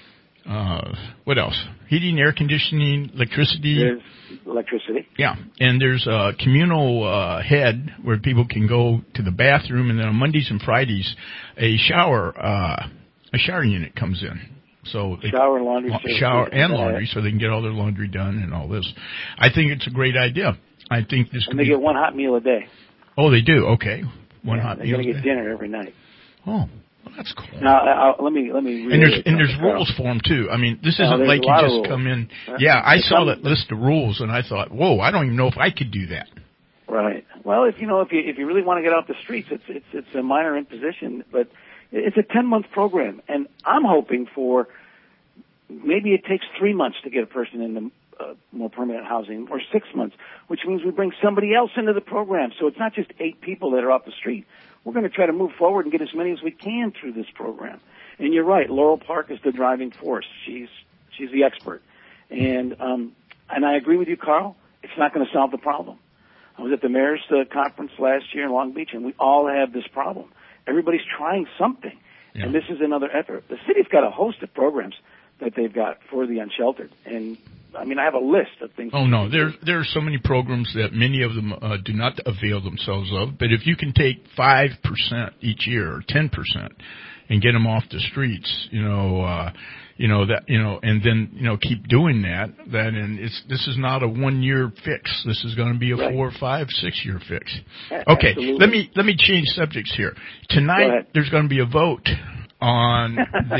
What else? Heating, air conditioning, electricity. There's electricity. Yeah, and there's a communal head where people can go to the bathroom, and then on Mondays and Fridays, a shower unit comes in. So shower and laundry. Laundry, so they can get all their laundry done and all this. I think it's a great idea. I think this. And they get one hot meal a day. Oh, they do. Okay, one hot meal. They're going to get dinner every night. Oh. Well, that's cool. Now, let me. And there's rules for them too. I mean, this isn't like you just come in. Yeah, I saw that list of rules and I thought, whoa, I don't even know if I could do that. Right. Well, if you really want to get out the streets, it's a minor imposition, but it's a 10-month program, and I'm hoping for maybe it takes 3 months to get a person into more permanent housing, or 6 months, which means we bring somebody else into the program. So it's not just 8 people that are off the street. We're going to try to move forward and get as many as we can through this program. And you're right, Laurel Park is the driving force. She's the expert. And I agree with you, Carl. It's not going to solve the problem. I was at the mayor's conference last year in Long Beach, and we all have this problem. Everybody's trying something, and this is another effort. The city's got a host of programs that they've got for the unsheltered, and I mean, I have a list of things. Oh, no, there are so many programs that many of them do not avail themselves of. But if you can take 5% each year or 10% and get them off the streets, and then keep doing that. This is not a 1 year fix. This is going to be a 4, 5, 6 year fix. Okay, absolutely. let me change subjects here. Tonight there's going to be a vote on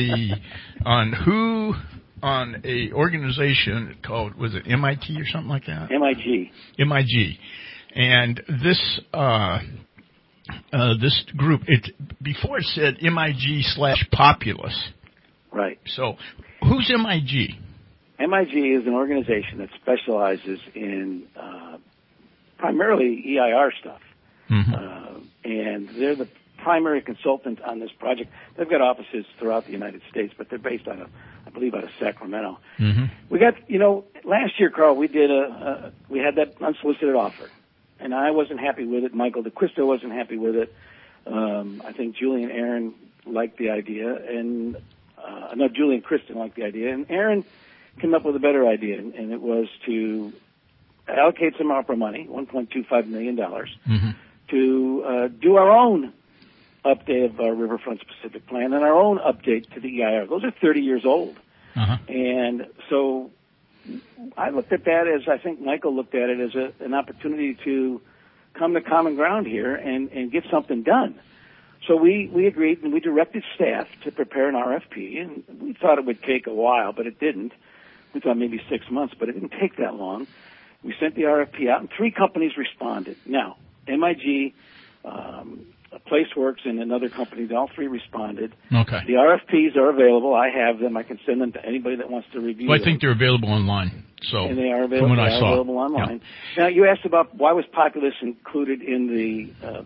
on a organization called, was it MIT or something like that? MIG. And this this group, before it said MIG/Populous. Right. So who's MIG? MIG is an organization that specializes in primarily EIR stuff. Mm-hmm. And they're the primary consultant on this project. They've got offices throughout the United States, but they're based out of, I believe, out of Sacramento. Mm-hmm. We got, last year, Carl, we did we had that unsolicited offer, and I wasn't happy with it. Michael DeQuisto wasn't happy with it. I think Julie and Aaron liked the idea, and Julie and Kristen liked the idea, and Aaron came up with a better idea, and it was to allocate some ARPA money, $1.25 million, mm-hmm. to do our own update of our Riverfront Specific Plan and our own update to the EIR. Those are 30 years old. Uh-huh. And so I looked at that as, I think Michael looked at it as an opportunity to come to common ground here and get something done. So we agreed, and we directed staff to prepare an RFP, and we thought it would take a while, but it didn't. We thought maybe 6 months, but it didn't take that long. We sent the RFP out, and 3 companies responded. Now, MIG, PlaceWorks, and another company, all 3 responded. Okay. The RFPs are available. I have them. I can send them to anybody that wants to review them. Well, I think they're available online. So, and they are available, from what I saw. Available online. Yeah. Now, you asked about why was Populous included in the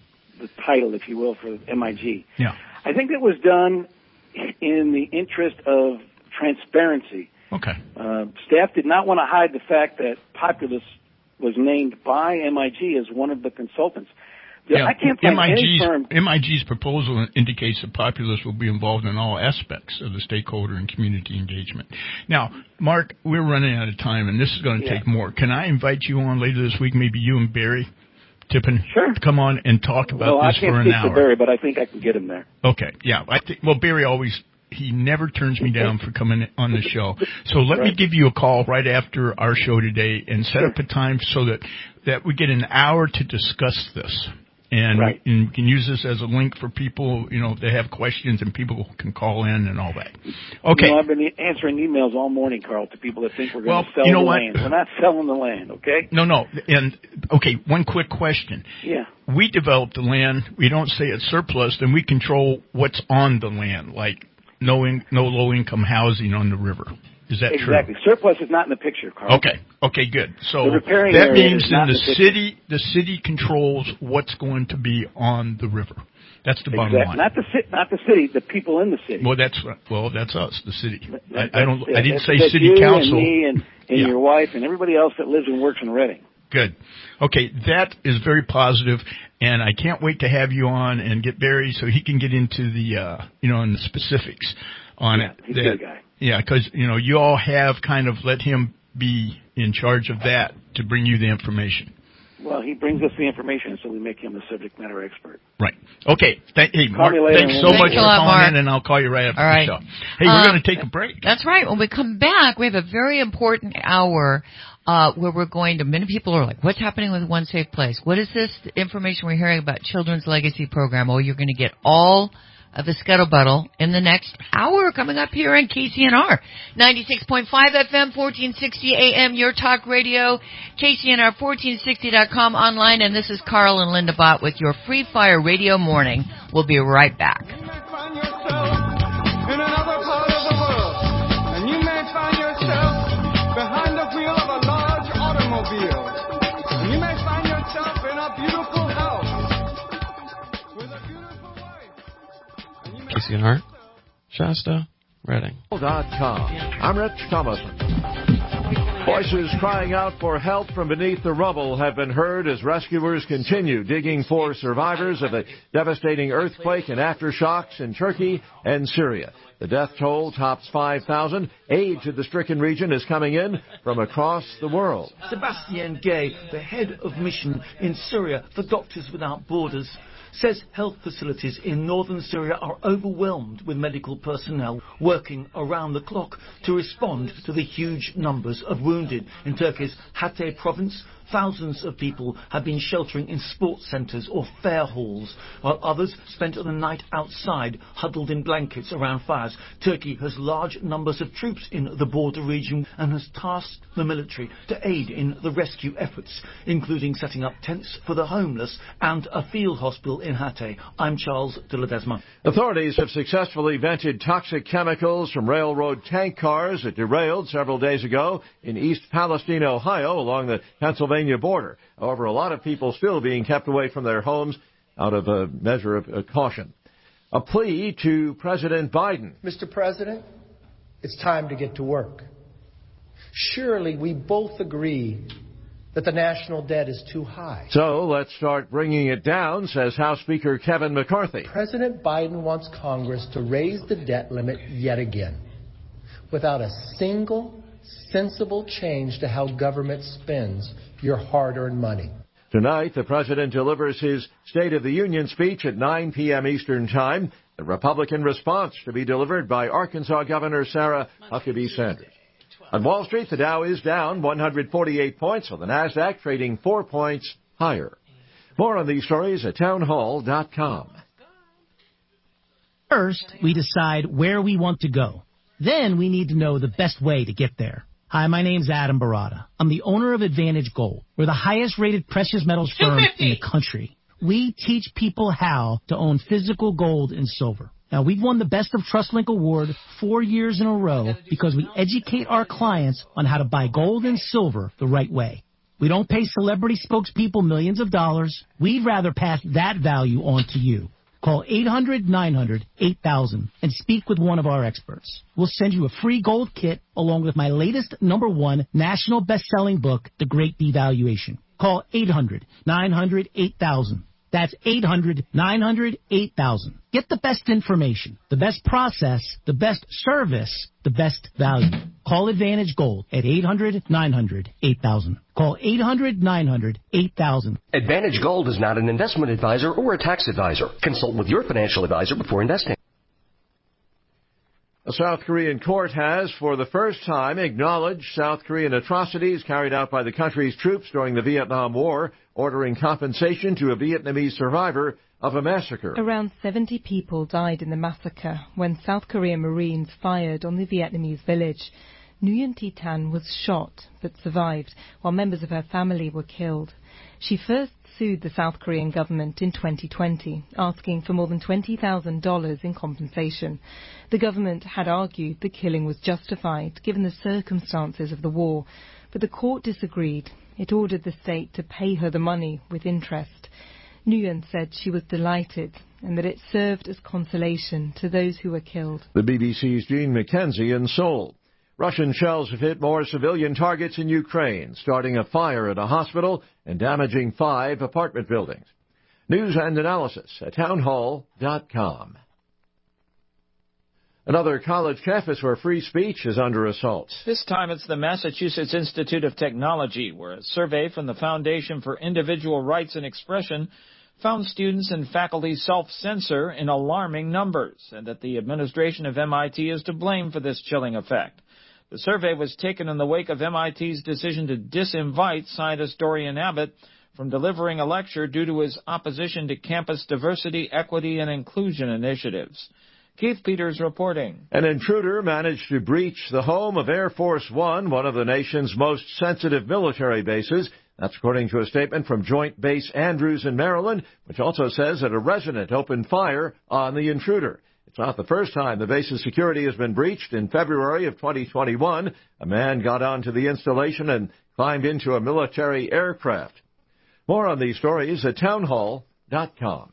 title, if you will, for MIG. Yeah. I think it was done in the interest of transparency. Okay. Staff did not want to hide the fact that Populous was named by MIG as one of the consultants. Yeah, I can't find any firm. MIG's proposal indicates that Populous will be involved in all aspects of the stakeholder and community engagement. Now, Mark, we're running out of time, and this is going to take more. Can I invite you on later this week, maybe you and Barry Tippin, to come on and talk about this for an hour? I can't speak to Barry, but I think I can get him there. Okay, yeah. Barry he never turns me down for coming on the show. So let me give you a call right after our show today and set up a time so that we get an hour to discuss this. And we can use this as a link for people, if they have questions, and people can call in and all that. Okay. I've been answering emails all morning, Carl, to people that think we're going to sell the land. We're not selling the land, okay? No. And, one quick question. Yeah. We develop the land. We don't say it's surplus, then we control what's on the land, like no low-income housing on the river. Is that true? Exactly. Surplus is not in the picture, Carl. Okay, good. So that means then the city controls what's going to be on the river. That's the bottom line. Not the city, the people in the city. Well, that's us, the city. I didn't say that's city you council. And me and your wife and everybody else that lives and works in Reading. Good. Okay, that is very positive, and I can't wait to have you on and get Barry so he can get into the in the specifics. on it. He's a good guy. Yeah, because, you all have kind of let him be in charge of that to bring you the information. Well, he brings us the information, so we make him the subject matter expert. Right. Okay. Hey, Call Mark, me later. thanks so much for calling Mark. in, and I'll call you right after All right. the show. Hey, we're going to take a break. That's right. When we come back, we have a very important hour where we're going to, many people are like, what's happening with One Safe Place? What is this information we're hearing about Children's Legacy Program? Oh, you're going to get all of the scuttlebuttle in the next hour coming up here in KCNR. 96.5 FM, 1460 AM, Your Talk Radio, KCNR1460.com online, and this is Carl and Linda Bott with your Free Fire Radio Morning. We'll be right back. In another part of the world, and you may find yourself behind the wheel of a large automobile, and you may find yourself in a beautiful house with a beautiful wife. KCNR, Shasta, Reading. I'm Rich Thomason. Voices crying out for help from beneath the rubble have been heard as rescuers continue digging for survivors of the devastating earthquake and aftershocks in Turkey and Syria. The death toll tops 5,000. Aid to the stricken region is coming in from across the world. Sebastian Gay, the head of mission in Syria for Doctors Without Borders, says health facilities in northern Syria are overwhelmed with medical personnel working around the clock to respond to the huge numbers of wounded. In Turkey's Hatay province, thousands of people have been sheltering in sports centres or fair halls, while others spent the night outside, huddled in blankets around fires. Turkey has large numbers of troops in the border region and has tasked the military to aid in the rescue efforts, including setting up tents for the homeless and a field hospital in Hatay. I'm Charles de Ledesma. Authorities have successfully vented toxic chemicals from railroad tank cars that derailed several days ago in East Palestine, Ohio, along the Pennsylvania border. However, a lot of people still being kept away from their homes out of a measure of caution. A plea to President Biden. Mr. President, it's time to get to work. Surely we both agree that the national debt is too high. So let's start bringing it down, says House Speaker Kevin McCarthy. President Biden wants Congress to raise the debt limit yet again, without a single sensible change to how government spends your hard-earned money. Tonight, the president delivers his State of the Union speech at 9 p.m. Eastern Time. The Republican response to be delivered by Arkansas Governor Sarah Huckabee Sanders. On Wall Street, the Dow is down 148 points, while the Nasdaq trading 4 points higher. More on these stories at townhall.com. First, we decide where we want to go. Then we need to know the best way to get there. Hi, my name's Adam Barada. I'm the owner of Advantage Gold. We're the highest-rated precious metals firm in the country. We teach people how to own physical gold and silver. Now, we've won the Best of TrustLink Award 4 years in a row because we educate our clients on how to buy gold and silver the right way. We don't pay celebrity spokespeople millions of dollars. We'd rather pass that value on to you. Call 800-900-8000 and speak with one of our experts. We'll send you a free gold kit along with my latest #1 national best-selling book, The Great Devaluation. Call 800-900-8000. That's 800-900-8000. Get the best information, the best process, the best service, the best value. Call Advantage Gold at 800-900-8000. Call 800-900-8000. Advantage Gold is not an investment advisor or a tax advisor. Consult with your financial advisor before investing. A South Korean court has, for the first time, acknowledged South Korean atrocities carried out by the country's troops during the Vietnam War, ordering compensation to a Vietnamese survivor of a massacre. Around 70 people died in the massacre when South Korean Marines fired on the Vietnamese village. Nguyen Thi Tan was shot but survived, while members of her family were killed. She first sued the South Korean government in 2020, asking for more than $20,000 in compensation. The government had argued the killing was justified, given the circumstances of the war, but the court disagreed. It ordered the state to pay her the money with interest. Nguyen said she was delighted and that it served as consolation to those who were killed. The BBC's Jean McKenzie in Seoul. Russian shells have hit more civilian targets in Ukraine, starting a fire at a hospital and damaging 5 apartment buildings. News and analysis at townhall.com. Another college campus where free speech is under assault. This time it's the Massachusetts Institute of Technology, where a survey from the Foundation for Individual Rights and Expression found students and faculty self-censor in alarming numbers, and that the administration of MIT is to blame for this chilling effect. The survey was taken in the wake of MIT's decision to disinvite scientist Dorian Abbott from delivering a lecture due to his opposition to campus diversity, equity, and inclusion initiatives. Keith Peters reporting. An intruder managed to breach the home of Air Force One, one of the nation's most sensitive military bases. That's according to a statement from Joint Base Andrews in Maryland, which also says that a resident opened fire on the intruder. It's not the first time the base's security has been breached. In February of 2021, a man got onto the installation and climbed into a military aircraft. More on these stories at townhall.com.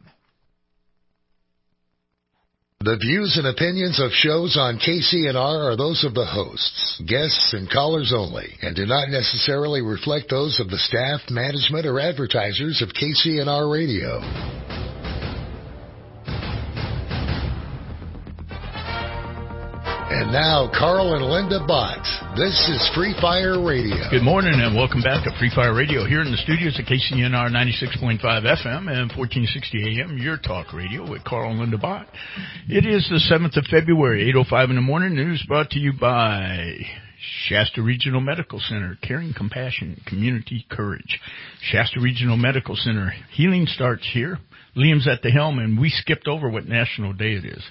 The views and opinions of shows on KCNR are those of the hosts, guests, and callers only, and do not necessarily reflect those of the staff, management, or advertisers of KCNR Radio. And now, Carl and Linda Bott. This is Free Fire Radio. Good morning and welcome back to Free Fire Radio here in the studios at KCNR 96.5 FM and 1460 AM, your talk radio with Carl and Linda Bott. It is the 7th of February, 8:05 in the morning. News brought to you by Shasta Regional Medical Center, Caring Compassion, Community Courage. Shasta Regional Medical Center, healing starts here. Liam's at the helm, and we skipped over what National Day it is.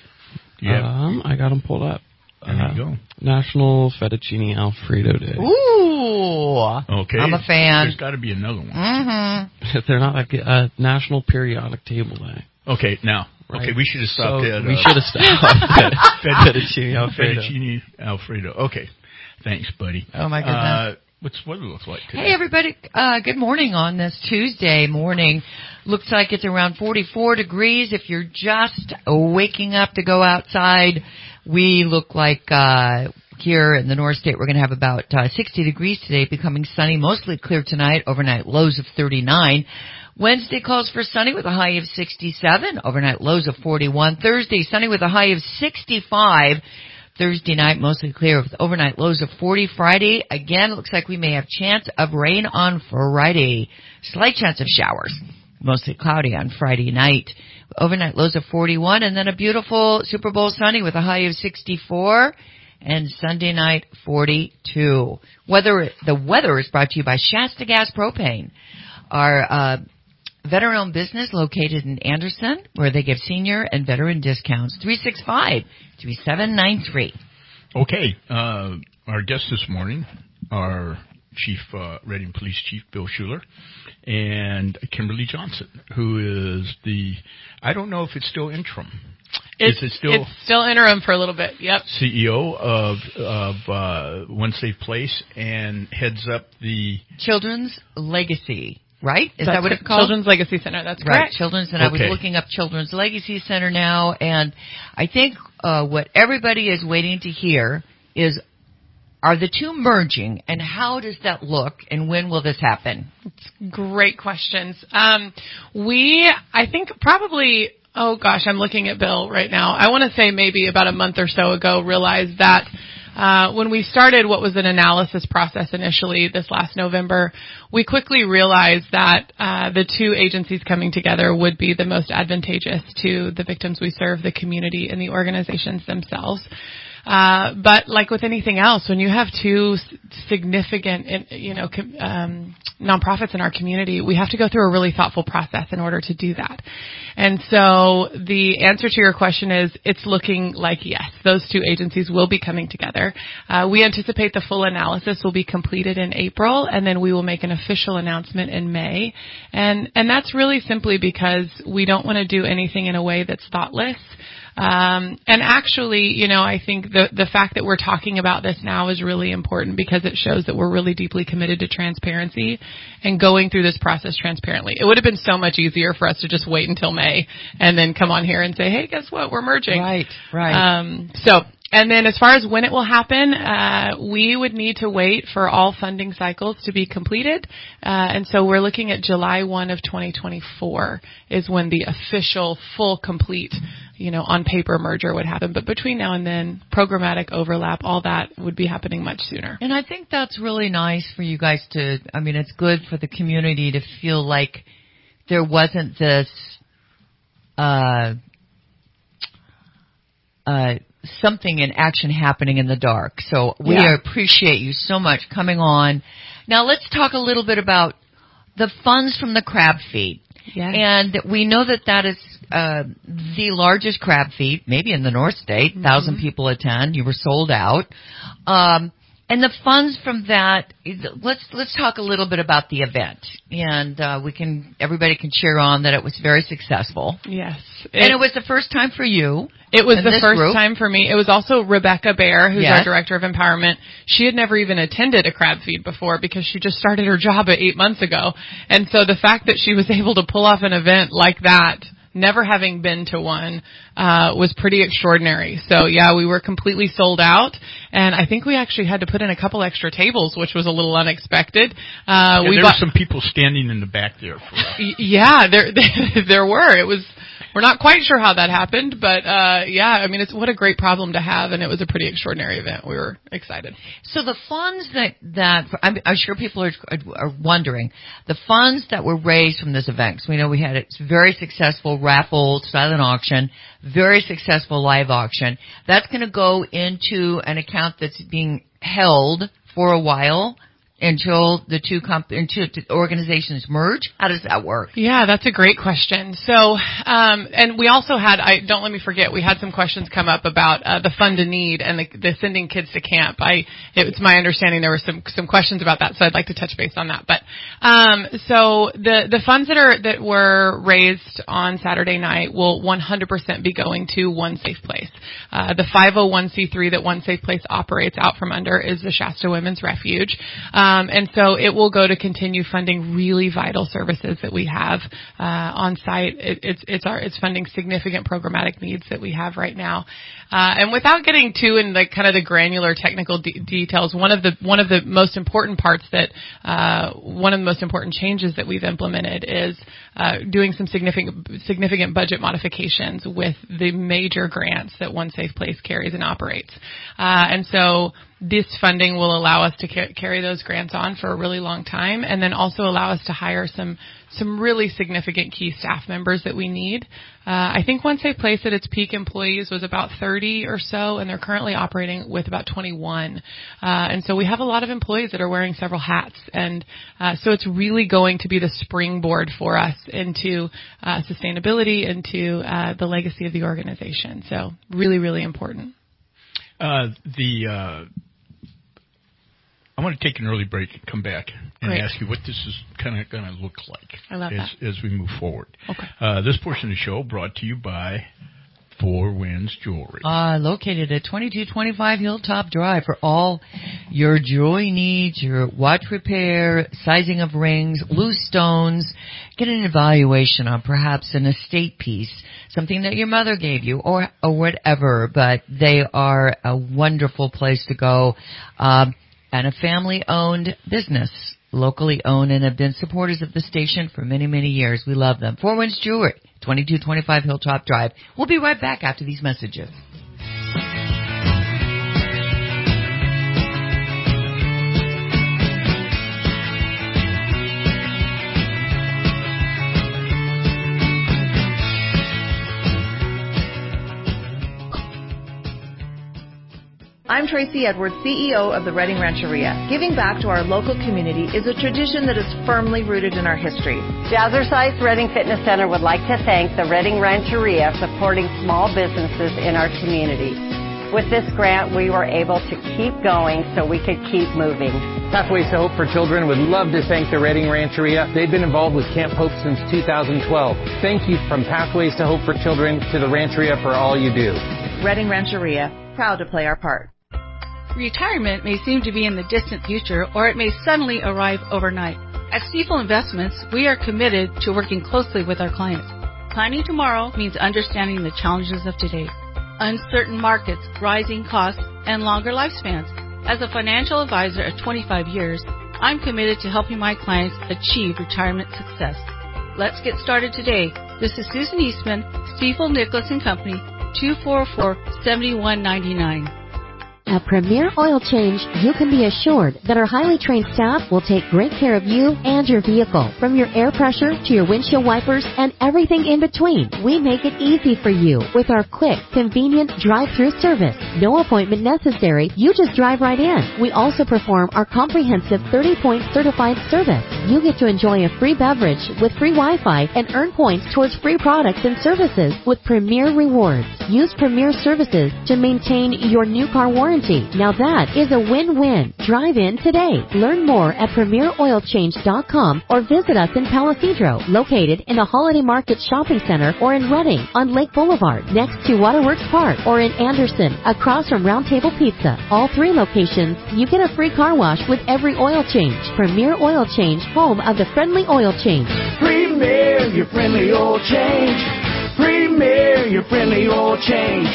I got them pulled up. There you go. National Fettuccine Alfredo Day. Ooh. Okay. I'm a fan. There's got to be another one. Mm-hmm. They're not like National Periodic Table Day. Okay, now. Right. Okay, we should have stopped at... we should have stopped at Fettuccine Alfredo. Fettuccine Alfredo. Okay. Thanks, buddy. Oh, my goodness. What's what it looks like today? Hey, everybody. Good morning on this Tuesday morning. Looks like it's around 44 degrees. If you're just waking up to go outside, we look like here in the North State we're going to have about 60 degrees today, becoming sunny, mostly clear tonight, overnight lows of 39. Wednesday calls for sunny with a high of 67, overnight lows of 41. Thursday, sunny with a high of 65. Thursday night, mostly clear with overnight lows of 40. Friday, again, looks like we may have chance of rain on Friday. Slight chance of showers. Mostly cloudy on Friday night. Overnight lows of 41. And then a beautiful Super Bowl sunny with a high of 64. And Sunday night, 42. The weather is brought to you by Shasta Gas Propane. Our veteran-owned business located in Anderson, where they give senior and veteran discounts. 365-3793. Okay, our guest this morning, our Chief Reading Police Chief Bill Schuler, and Kimberly Johnson, who is I don't know if it's still interim. It's still interim for a little bit. Yep. CEO of One Safe Place and heads up the Children's Legacy. Right? Is that what it's called? Children's Legacy Center. That's correct. Right, Children's. And I was looking up Children's Legacy Center now, and I think what everybody is waiting to hear is, are the two merging, and how does that look, and when will this happen? Great questions. I think probably, I'm looking at Bill right now. I want to say maybe about a month or so ago realized that when we started what was an analysis process initially this last November, we quickly realized that the two agencies coming together would be the most advantageous to the victims we serve, the community, and the organizations themselves. But like with anything else, when you have two significant, nonprofits in our community, we have to go through a really thoughtful process in order to do that. And so the answer to your question is, it's looking like yes, those two agencies will be coming together. We anticipate the full analysis will be completed in April, and then we will make an official announcement in May. And that's really simply because we don't want to do anything in a way that's thoughtless. And actually, I think the fact that we're talking about this now is really important because it shows that we're really deeply committed to transparency and going through this process transparently. It would have been so much easier for us to just wait until May and then come on here and say, hey, guess what? We're merging. Right. So And then as far as when it will happen, we would need to wait for all funding cycles to be completed. And so we're looking at July 1 of 2024 is when the official, full, complete, on paper merger would happen. But between now and then, programmatic overlap, all that would be happening much sooner. And I think that's really nice for you guys it's good for the community to feel like there wasn't this, something in action happening in the dark. So we appreciate you so much coming on. Now let's talk a little bit about the funds from the crab feed. Yes. And we know that is the largest crab feed, maybe in the North State. 1,000 people attend. You were sold out. And the funds from that, let's talk a little bit about the event. And everybody can cheer on that it was very successful. Yes. And it was the first time for you. It was the first time for me. It was also Rebecca Baer, who's our Director of Empowerment. She had never even attended a crab feed before because she just started her job 8 months ago. And so the fact that she was able to pull off an event like that, never having been to one, was pretty extraordinary. So we were completely sold out, and I think we actually had to put in a couple extra tables, which was a little unexpected. There were some people standing in the back there for us. There were. We're not quite sure how that happened, but it's what a great problem to have, and it was a pretty extraordinary event. We were excited. So the funds that I'm sure people are wondering, the funds that were raised from this event, because we know we had a very successful raffle, silent auction, very successful live auction. That's going to go into an account that's being held for a while until the two organizations merge? How does that work? Yeah, that's a great question. So, and we also had, don't let me forget, we had some questions come up about the fund to need and the sending kids to camp. It's my understanding there were some questions about that, so I'd like to touch base on that. But so the funds that were raised on Saturday night will 100% be going to One Safe Place. The 501c3 that One Safe Place operates out from under is the Shasta Women's Refuge. And so it will go to continue funding really vital services that we have on site. It's funding significant programmatic needs that we have right now. And without getting too in the kind of the granular technical details, one of the most important parts one of the most important changes that we've implemented is doing some significant budget modifications with the major grants that One Safe Place carries and operates. And so this funding will allow us to carry those grants on for a really long time, and then also allow us to hire some really significant key staff members that we need. I think One Safe Place at its peak employees was about 30 or so, and they're currently operating with about 21. And so we have a lot of employees that are wearing several hats, and so it's really going to be the springboard for us into sustainability, into the legacy of the organization. So really, really important. I want to take an early break and come back and Great. ask you what this is kind of going to look like as we move forward. Okay. This portion of the show brought to you by Four Winds Jewelry. Located at 2225 Hilltop Drive for all your jewelry needs, your watch repair, sizing of rings, loose stones. Get an evaluation on perhaps an estate piece, something that your mother gave you or whatever, but they are a wonderful place to go. And a family-owned business, locally owned, and have been supporters of the station for many, many years. We love them. Four Winds Jewelry, 2225 Hilltop Drive. We'll be right back after these messages. I'm Tracy Edwards, CEO of the Redding Rancheria. Giving back to our local community is a tradition that is firmly rooted in our history. Jazzercise Redding Fitness Center would like to thank the Redding Rancheria supporting small businesses in our community. With this grant, we were able to keep going so we could keep moving. Pathways to Hope for Children would love to thank the Redding Rancheria. They've been involved with Camp Hope since 2012. Thank you from Pathways to Hope for Children to the Rancheria for all you do. Redding Rancheria, proud to play our part. Retirement may seem to be in the distant future, or it may suddenly arrive overnight. At Stifel Investments, we are committed to working closely with our clients. Planning tomorrow means understanding the challenges of today. uncertain markets, rising costs, and longer lifespans. As a financial advisor of 25 years, I'm committed to helping my clients achieve retirement success. Let's get started today. This is Susan Eastman, Stifel Nicholas & Company, 244-7199. At Premier Oil Change, you can be assured that our highly trained staff will take great care of you and your vehicle. From your air pressure to your windshield wipers and everything in between, we make it easy for you with our quick, convenient drive-through service. No appointment necessary. You just drive right in. We also perform our comprehensive 30-point certified service. You get to enjoy a free beverage with free Wi-Fi and earn points towards free products and services with Premier Rewards. Use Premier services to maintain your new car warranty. Now that is a win-win. Drive in today. Learn more at PremierOilChange.com or visit us in Palisadro, located in the Holiday Market Shopping Center, or in Redding on Lake Boulevard, next to Waterworks Park, or in Anderson, across from Round Table Pizza. All three locations, you get a free car wash with every oil change. Premier Oil Change, home of the friendly oil change. Premier, your friendly oil change. Premier, your friendly oil change.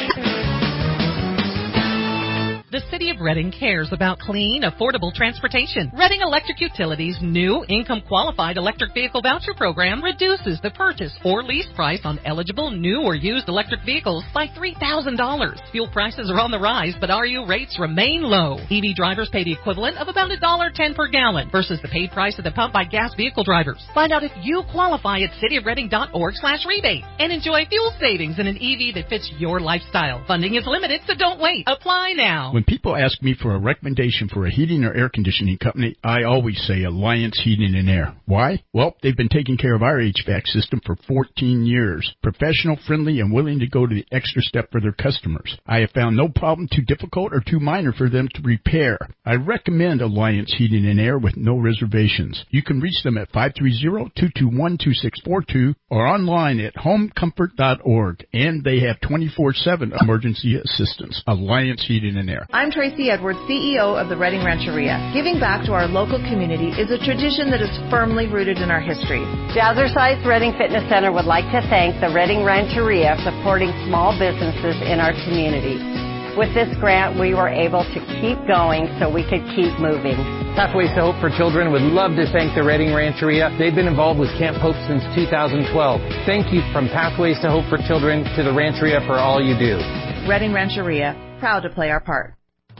The City of Redding cares about clean, affordable transportation. Redding Electric Utilities' new income-qualified electric vehicle voucher program reduces the purchase or lease price on eligible new or used electric vehicles by $3,000. Fuel prices are on the rise, but RU rates remain low. EV drivers pay the equivalent of about $1.10 per gallon versus the paid price at the pump by gas vehicle drivers. Find out if you qualify at cityofredding.org/rebate and enjoy fuel savings in an EV that fits your lifestyle. Funding is limited, so don't wait. Apply now. When people ask me for a recommendation for a heating or air conditioning company, I always say Alliance Heating and Air. Why? Well, they've been taking care of our HVAC system for 14 years. Professional, friendly, and willing to go to the extra step for their customers. I have found no problem too difficult or too minor for them to repair. I recommend Alliance Heating and Air with no reservations. You can reach them at 530-221-2642 or online at homecomfort.org. And they have 24/7 emergency assistance. Alliance Heating and Air. I'm Tracy Edwards, CEO of the Redding Rancheria. Giving back to our local community is a tradition that is firmly rooted in our history. Jazzercise Redding Fitness Center would like to thank the Redding Rancheria for supporting small businesses in our community. With this grant, we were able to keep going so we could keep moving. Pathways to Hope for Children would love to thank the Redding Rancheria. They've been involved with Camp Hope since 2012. Thank you from Pathways to Hope for Children to the Rancheria for all you do. Redding Rancheria, proud to play our part.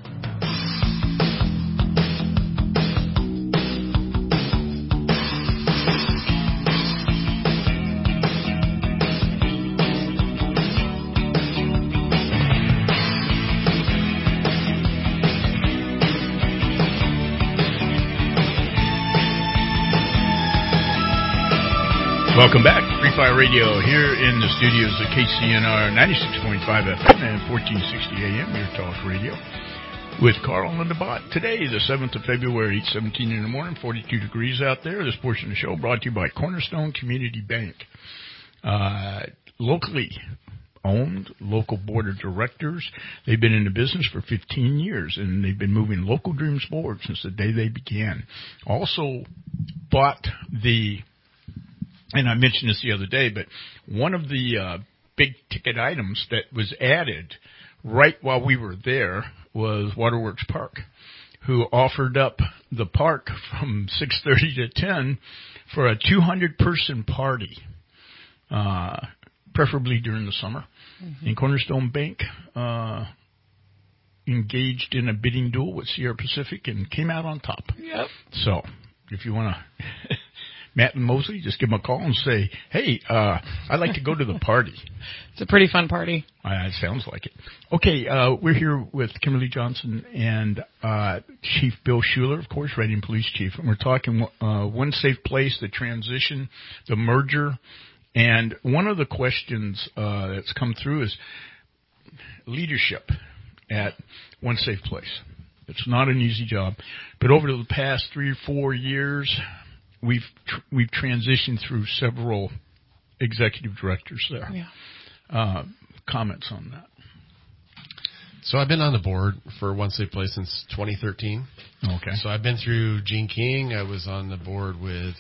Welcome back. Free Fire Radio here in the studios of KCNR 96.5 FM and 1460 AM, your talk radio, with Carl and Bott. Today, the 7th of February, 8:17 in the morning, 42 degrees out there. This portion of the show brought to you by Cornerstone Community Bank. Locally owned, local board of directors. They've been in the business for 15 years, and they've been moving local dreams forward since the day they began. Also bought and I mentioned this the other day, but one of the big-ticket items that was added right while we were there was Waterworks Park, who offered up the park from 6:30 to 10 for a 200-person party, preferably during the summer. Mm-hmm. And Cornerstone Bank engaged in a bidding duel with Sierra Pacific and came out on top. Yep. So if you want to... Matt and Mosley, just give them a call and say, hey, I'd like to go to the party. It's a pretty fun party. It sounds like it. Okay, we're here with Kimberly Johnson and Chief Bill Schuler, of course, Redding Police Chief. And we're talking One Safe Place, the transition, the merger. And one of the questions that's come through is leadership at One Safe Place. It's not an easy job. But over the past 3 or 4 years... We've transitioned through several executive directors there. Yeah. Comments on that? So I've been on the board for One Safe Place since 2013. Okay. So I've been through Gene King. I was on the board with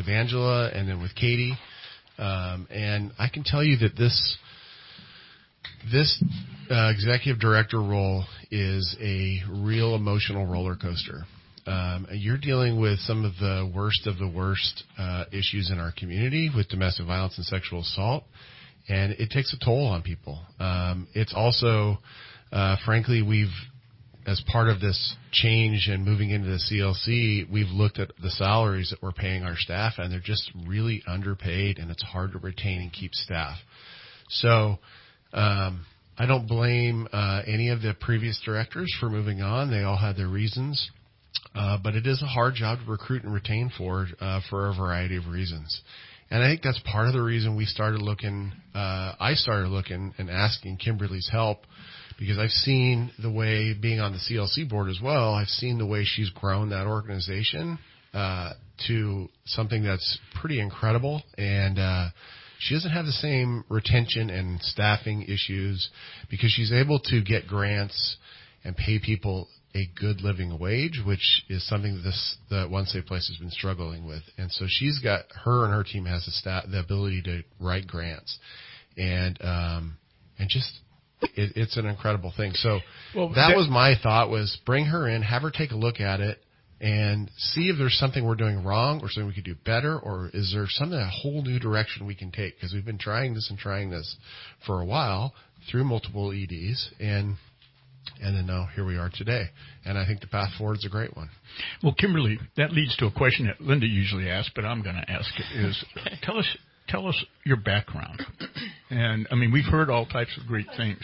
Angela and then with Katie. And I can tell you that This executive director role is a real emotional roller coaster. You're dealing with some of the worst issues in our community with domestic violence and sexual assault, and it takes a toll on people. It's also, frankly, as part of this change and moving into the CLC, we've looked at the salaries that we're paying our staff, and they're just really underpaid, and it's hard to retain and keep staff. So I don't blame any of the previous directors for moving on. They all had their reasons. But it is a hard job to recruit and retain for a variety of reasons. And I think that's part of the reason I started looking and asking Kimberly's help, because I've seen the way, being on the CLC board as well, I've seen the way she's grown that organization to something that's pretty incredible. And she doesn't have the same retention and staffing issues because she's able to get grants and pay people a good living wage, which is something that One Safe Place has been struggling with. And so her team has the ability to write grants, and just it's an incredible thing. So that was my thought, was bring her in, have her take a look at it, and see if there's something we're doing wrong or something we could do better, or is there a whole new direction we can take? Because we've been trying this for a while through multiple EDs, and then now here we are today. And I think the path forward is a great one. Well, Kimberly, that leads to a question that Linda usually asks, but I'm going to ask it, is tell us your background. And, I mean, we've heard all types of great things.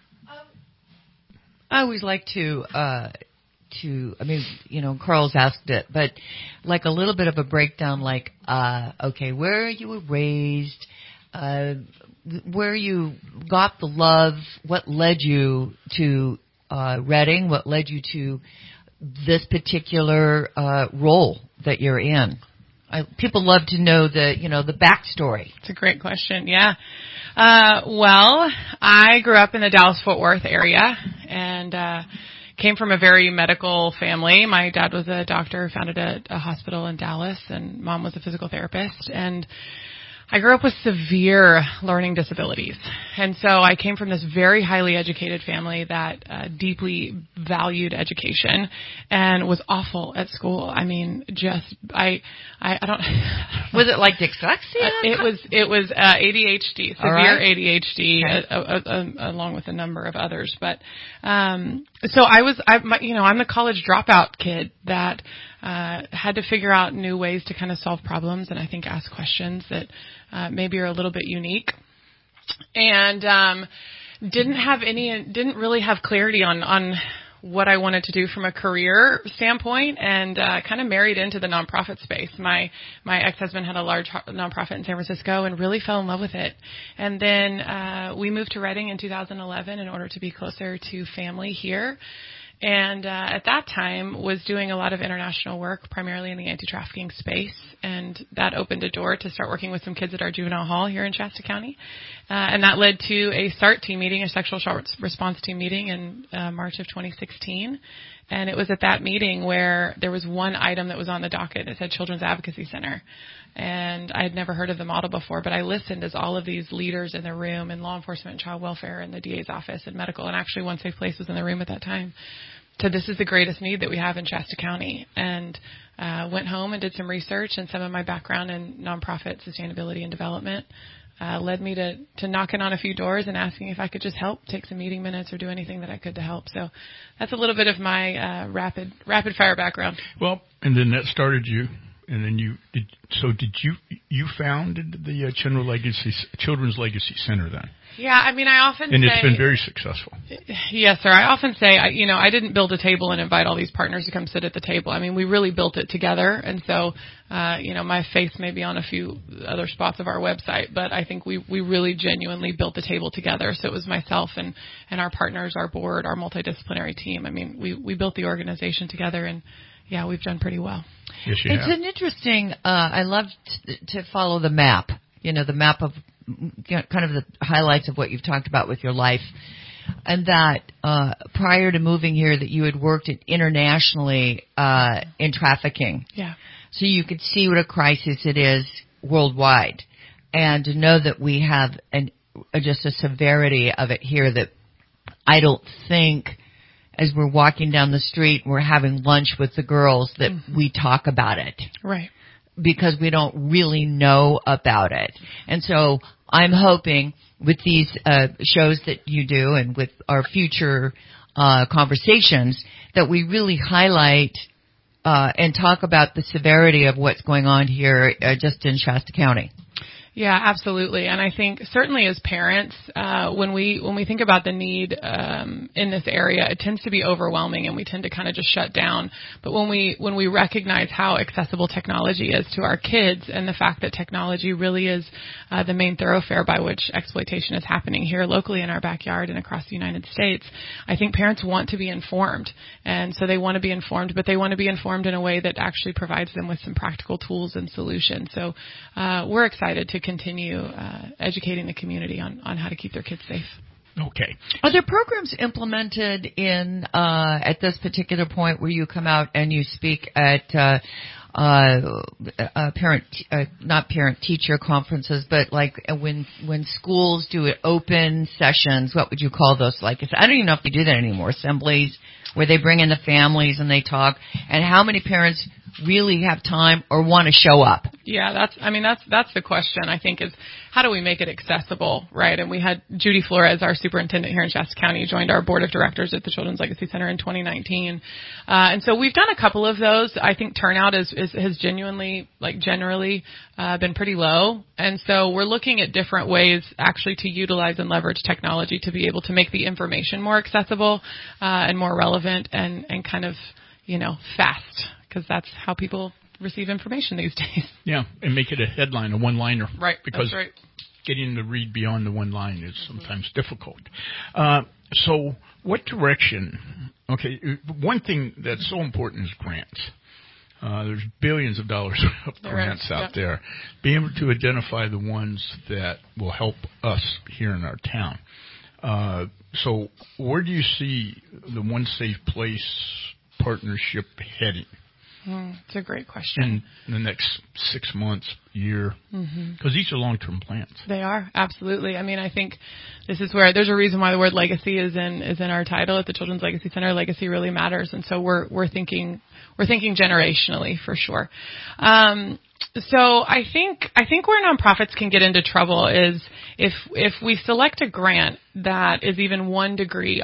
I always like to, Carl's asked it, but like a little bit of a breakdown, like, where you were raised, where you got the love, what led you to Reading, what led you to this particular role that you're in. People love to know the backstory. It's a great question. Yeah. Well, I grew up in the Dallas-Fort Worth area and came from a very medical family. My dad was a doctor, founded a hospital in Dallas, and mom was a physical therapist. And I grew up with severe learning disabilities. And so I came from this very highly educated family that deeply valued education and was awful at school. I mean, I don't. Was it like dyslexia? It was ADHD, severe ADHD, along with a number of others. But I'm the college dropout kid that had to figure out new ways to kind of solve problems, and I think ask questions that maybe are a little bit unique. And didn't really have clarity on what I wanted to do from a career standpoint, and kind of married into the nonprofit space. My ex-husband had a large nonprofit in San Francisco and really fell in love with it. And then we moved to Reading in 2011 in order to be closer to family here. And at that time was doing a lot of international work, primarily in the anti-trafficking space, and that opened a door to start working with some kids at our juvenile hall here in Shasta County. And that led to a SART team meeting, a sexual assault response team meeting in March of 2016. And it was at that meeting where there was one item that was on the docket that said Children's Advocacy Center. And I had never heard of the model before, but I listened as all of these leaders in the room, in law enforcement and child welfare and the DA's office and medical, and actually One Safe Place was in the room at that time, said this is the greatest need that we have in Shasta County. And went home and did some research, and some of my background in nonprofit sustainability and development led me to knocking on a few doors and asking if I could just help, take some meeting minutes or do anything that I could to help. So that's a little bit of my rapid fire background. Well, and then that started you. And then you founded the Children's Legacy Center then? Yeah, I mean, I often say... And it's been very successful. Yes, sir. I often say, I didn't build a table and invite all these partners to come sit at the table. I mean, we really built it together. And so, my face may be on a few other spots of our website, but I think we really genuinely built the table together. So it was myself and our partners, our board, our multidisciplinary team. I mean, we built the organization together, and yeah, we've done pretty well. Yes, it's an interesting, I love to follow the map, the map of kind of the highlights of what you've talked about with your life. And that prior to moving here that you had worked internationally in trafficking. Yeah. So you could see what a crisis it is worldwide. And to know that we have just a severity of it here that I don't think as we're walking down the street and we're having lunch with the girls that we talk about it. Right. Because we don't really know about it. And so I'm hoping with these shows that you do and with our future conversations that we really highlight and talk about the severity of what's going on here just in Shasta County. Yeah, absolutely. And I think certainly as parents, when we think about the need in this area, it tends to be overwhelming and we tend to kind of just shut down. But when we recognize how accessible technology is to our kids and the fact that technology really is the main thoroughfare by which exploitation is happening here locally in our backyard and across the United States, I think parents want to be informed. And so they want to be informed, but they want to be informed in a way that actually provides them with some practical tools and solutions. So we're excited to continue educating the community on how to keep their kids safe. Okay. Are there programs implemented in at this particular point where you come out and you speak at not parent-teacher conferences, but like when schools do open sessions, what would you call those? Like, I don't even know if they do that anymore. Assemblies where they bring in the families and they talk, and how many parents really have time or want to show up? Yeah, that's the question, I think, is how do we make it accessible, right? And we had Judy Flores, our superintendent here in Shasta County, joined our board of directors at the Children's Legacy Center in 2019. And so we've done a couple of those. I think turnout has generally been pretty low. And so we're looking at different ways actually to utilize and leverage technology to be able to make the information more accessible and more relevant and kind of, fast, because that's how people receive information these days. Yeah, and make it a headline, a one-liner. Right, because that's right. Getting to read beyond the one line is sometimes difficult. So what direction? Okay, one thing that's so important is grants. There's billions of dollars of grants out there. Be able to identify the ones that will help us here in our town. So where do you see the One Safe Place partnership heading? It's a great question. In the next 6 months, year, because these are long-term plans. They are, absolutely. I think this is where there's a reason why the word legacy is in our title at the Children's Legacy Center. Legacy really matters, and so we're thinking generationally for sure. So I think where nonprofits can get into trouble is if we select a grant that is even 1%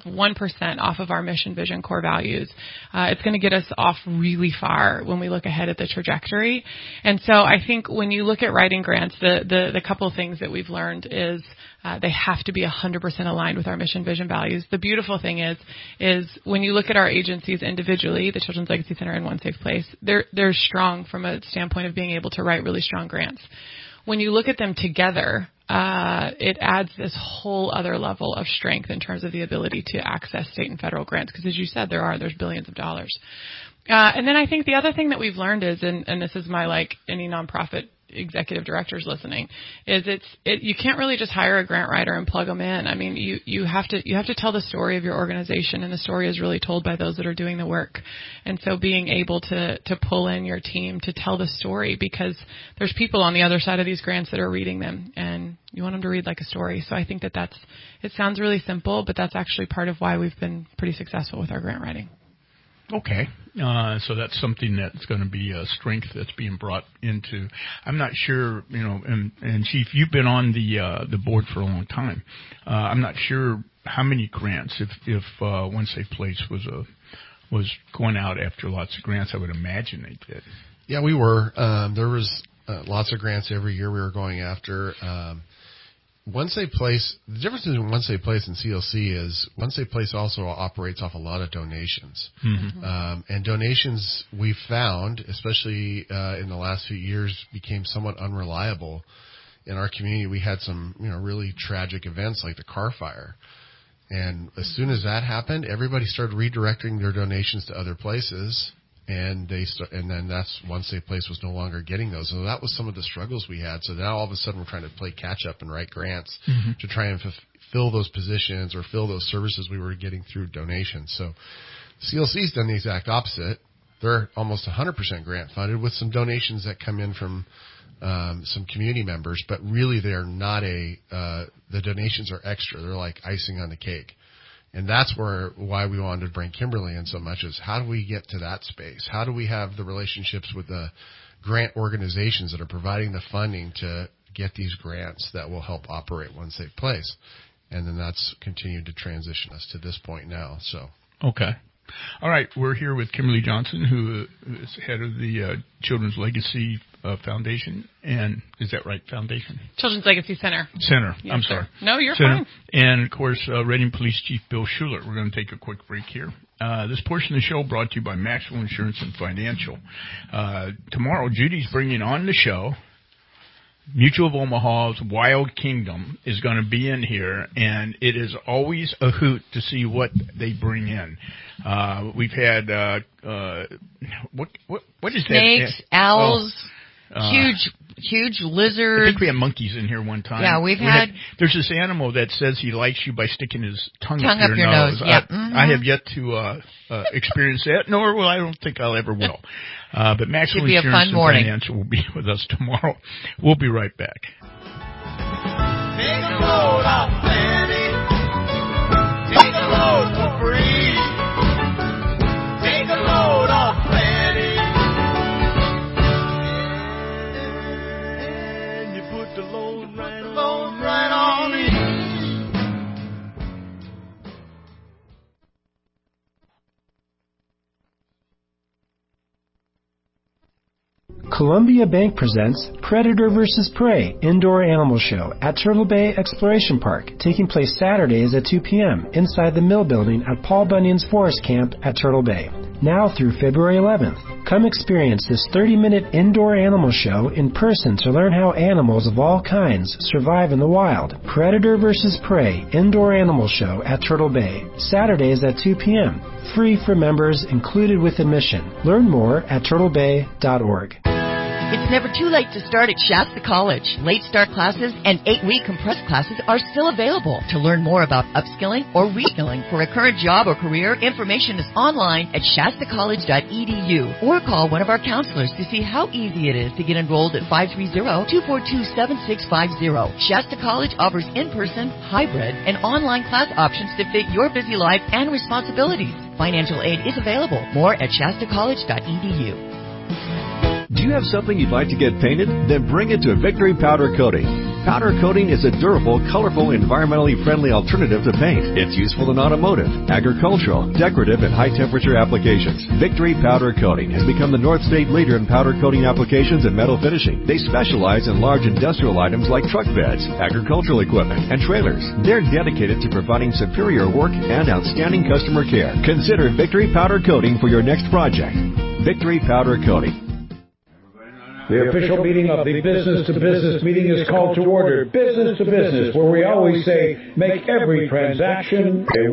off of our mission, vision, core values, it's going to get us off really far when we look ahead at the trajectory. And so I think when you look at writing grants, the couple of things that we've learned is they have to be 100% aligned with our mission, vision, values. The beautiful thing is when you look at our agencies individually, the Children's Legacy Center and One Safe Place, they're strong from a standpoint of being able to write really strong grants. When you look at them together, it adds this whole other level of strength in terms of the ability to access state and federal grants, because as you said, there's billions of dollars. And then I think the other thing that we've learned is, and this is my any nonprofit executive directors listening, is you can't really just hire a grant writer and plug them in. You have to tell the story of your organization, and the story is really told by those that are doing the work. And so being able to pull in your team to tell the story, because there's people on the other side of these grants that are reading them, and you want them to read like a story. So I think it sounds really simple, but that's actually part of why we've been pretty successful with our grant writing. Okay. So that's something that's going to be a strength that's being brought into. I'm not sure, and Chief, you've been on the board for a long time. I'm not sure how many grants, if One Safe Place was going out after lots of grants. I would imagine they did. Yeah, we were. There was lots of grants every year we were going after. One Safe Place, the difference between One Safe Place and CLC is One Safe Place also operates off a lot of donations. And donations we found, especially in the last few years, became somewhat unreliable in our community. We had some really tragic events like the car fire. And as soon as that happened, everybody started redirecting their donations to other places. And then that's One Safe Place was no longer getting those. So that was some of the struggles we had. So now all of a sudden we're trying to play catch up and write grants to try and fill those positions or fill those services we were getting through donations. So CLC's done the exact opposite. They're almost 100% grant funded with some donations that come in from some community members, but really they're not the donations are extra. They're like icing on the cake. And that's why we wanted to bring Kimberly in so much is how do we get to that space? How do we have the relationships with the grant organizations that are providing the funding to get these grants that will help operate once they place? And then that's continued to transition us to this point now. So okay. All right, we're here with Kimberly Johnson, who is head of the Children's Legacy Foundation, and is that right, Foundation? Children's Legacy Center. Yes, I'm sorry. No, you're Center. fine. And, of course, Reading Police Chief Bill Schuler. We're going to take a quick break here. This portion of the show brought to you by Maxwell Insurance and Financial. Tomorrow, Judy's bringing on the show Mutual of Omaha's Wild Kingdom is going to be in here, and it is always a hoot to see what they bring in. We've had what is snakes, that? Owls, huge lizards. I think we had monkeys in here one time. Yeah, we've had. There's this animal that says he likes you by sticking his tongue up your nose. Yeah. I have yet to experience that, nor will I don't think I'll ever will. But Maxwell Insurance and Financial will be with us tomorrow. We'll be right back. Take a load off plenty. Take a load for free. Take a load off plenty. And you put the load right on me. Columbia Bank presents Predator vs. Prey Indoor Animal Show at Turtle Bay Exploration Park, taking place Saturdays at 2 p.m. inside the Mill Building at Paul Bunyan's Forest Camp at Turtle Bay. Now through February 11th. Come experience this 30-minute indoor animal show in person to learn how animals of all kinds survive in the wild. Predator vs. Prey Indoor Animal Show at Turtle Bay, Saturdays at 2 p.m. Free for members, included with admission. Learn more at turtlebay.org. It's never too late to start at Shasta College. Late start classes and 8-week compressed classes are still available. To learn more about upskilling or reskilling for a current job or career, information is online at shastacollege.edu or call one of our counselors to see how easy it is to get enrolled at 530-242-7650. Shasta College offers in-person, hybrid, and online class options to fit your busy life and responsibilities. Financial aid is available. More at shastacollege.edu. Do you have something you'd like to get painted? Then bring it to Victory Powder Coating. Powder coating is a durable, colorful, environmentally friendly alternative to paint. It's useful in automotive, agricultural, decorative, and high-temperature applications. Victory Powder Coating has become the North State leader in powder coating applications and metal finishing. They specialize in large industrial items like truck beds, agricultural equipment, and trailers. They're dedicated to providing superior work and outstanding customer care. Consider Victory Powder Coating for your next project. Victory Powder Coating. The official meeting of the business-to-business meeting is called to order. Business to business, where we always say, make every transaction a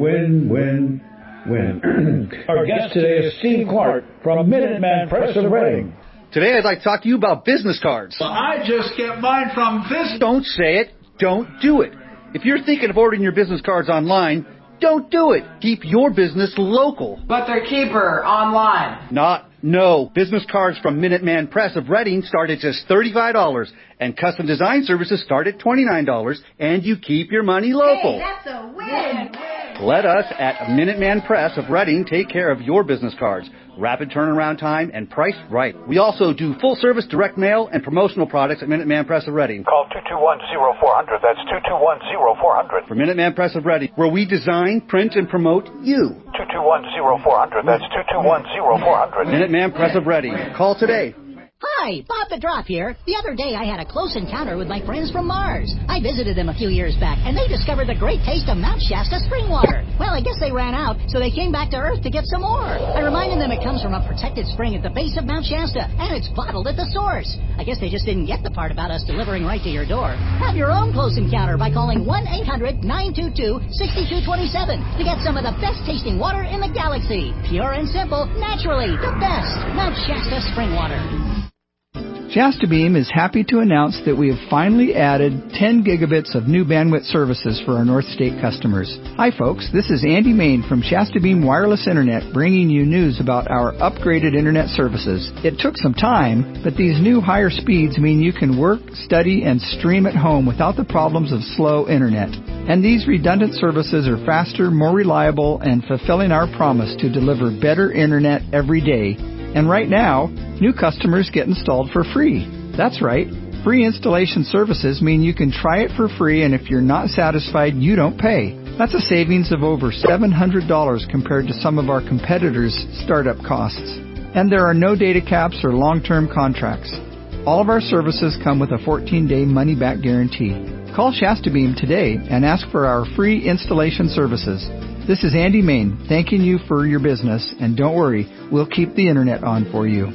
win-win-win. Our guest today is Steve Clark from Minuteman Press of Reading. Today I'd like to talk to you about business cards. Well, I just get mine from Business. Don't say it. Don't do it. If you're thinking of ordering your business cards online, don't do it. Keep your business local. But they're cheaper online. No. Business cards from Minuteman Press of Reading start at just $35, and custom design services start at $29, and you keep your money local. Hey, that's a win. Let us at Minuteman Press of Reading take care of your business cards. Rapid turnaround time and priced right. We also do full-service direct mail and promotional products at Minuteman Press of Reading. Call 221-0400. That's 221-0400. For Minuteman Press of Reading, where we design, print, and promote you. 221-0400. That's 221-0400. Minuteman Press of Reading. Call today. Hi, Bob the Drop here. The other day I had a close encounter with my friends from Mars. I visited them a few years back, and they discovered the great taste of Mount Shasta spring water. Well, I guess they ran out, so they came back to Earth to get some more. I reminded them it comes from a protected spring at the base of Mount Shasta, and it's bottled at the source. I guess they just didn't get the part about us delivering right to your door. Have your own close encounter by calling 1-800-922-6227 to get some of the best tasting water in the galaxy. Pure and simple, naturally, the best. Mount Shasta spring water. Shasta Beam is happy to announce that we have finally added 10 gigabits of new bandwidth services for our North State customers. Hi folks, this is Andy Main from Shasta Beam Wireless Internet bringing you news about our upgraded internet services. It took some time, but these new higher speeds mean you can work, study, and stream at home without the problems of slow internet. And these redundant services are faster, more reliable, and fulfilling our promise to deliver better internet every day. And right now, new customers get installed for free. That's right. Free installation services mean you can try it for free, and if you're not satisfied, you don't pay. That's a savings of over $700 compared to some of our competitors' startup costs. And there are no data caps or long-term contracts. All of our services come with a 14-day money-back guarantee. Call Shasta Beam today and ask for our free installation services. This is Andy Main, thanking you for your business, and don't worry, we'll keep the internet on for you.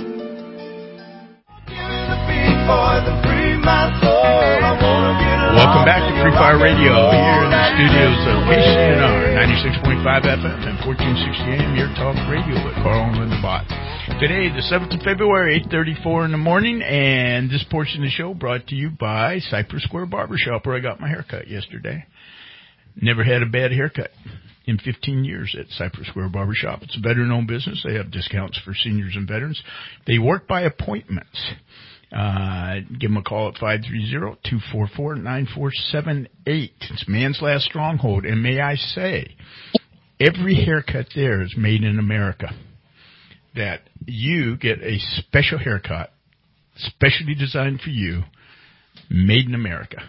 Welcome back to Free Fire Radio here in the studios of KCNR 96.5 FM and 1460 AM, your talk radio with Carl and Linda Bott. Today, the 7th of February, 8:34 in the morning, and this portion of the show brought to you by Cypress Square Barbershop, where I got my haircut yesterday. Never had a bad haircut in 15 years at Cypress Square Barbershop. It's a veteran-owned business. They have discounts for seniors and veterans. They work by appointments. Give them a call at 530-244-9478. It's man's last stronghold. And may I say, every haircut there is made in America. That you get a special haircut, specially designed for you, made in America.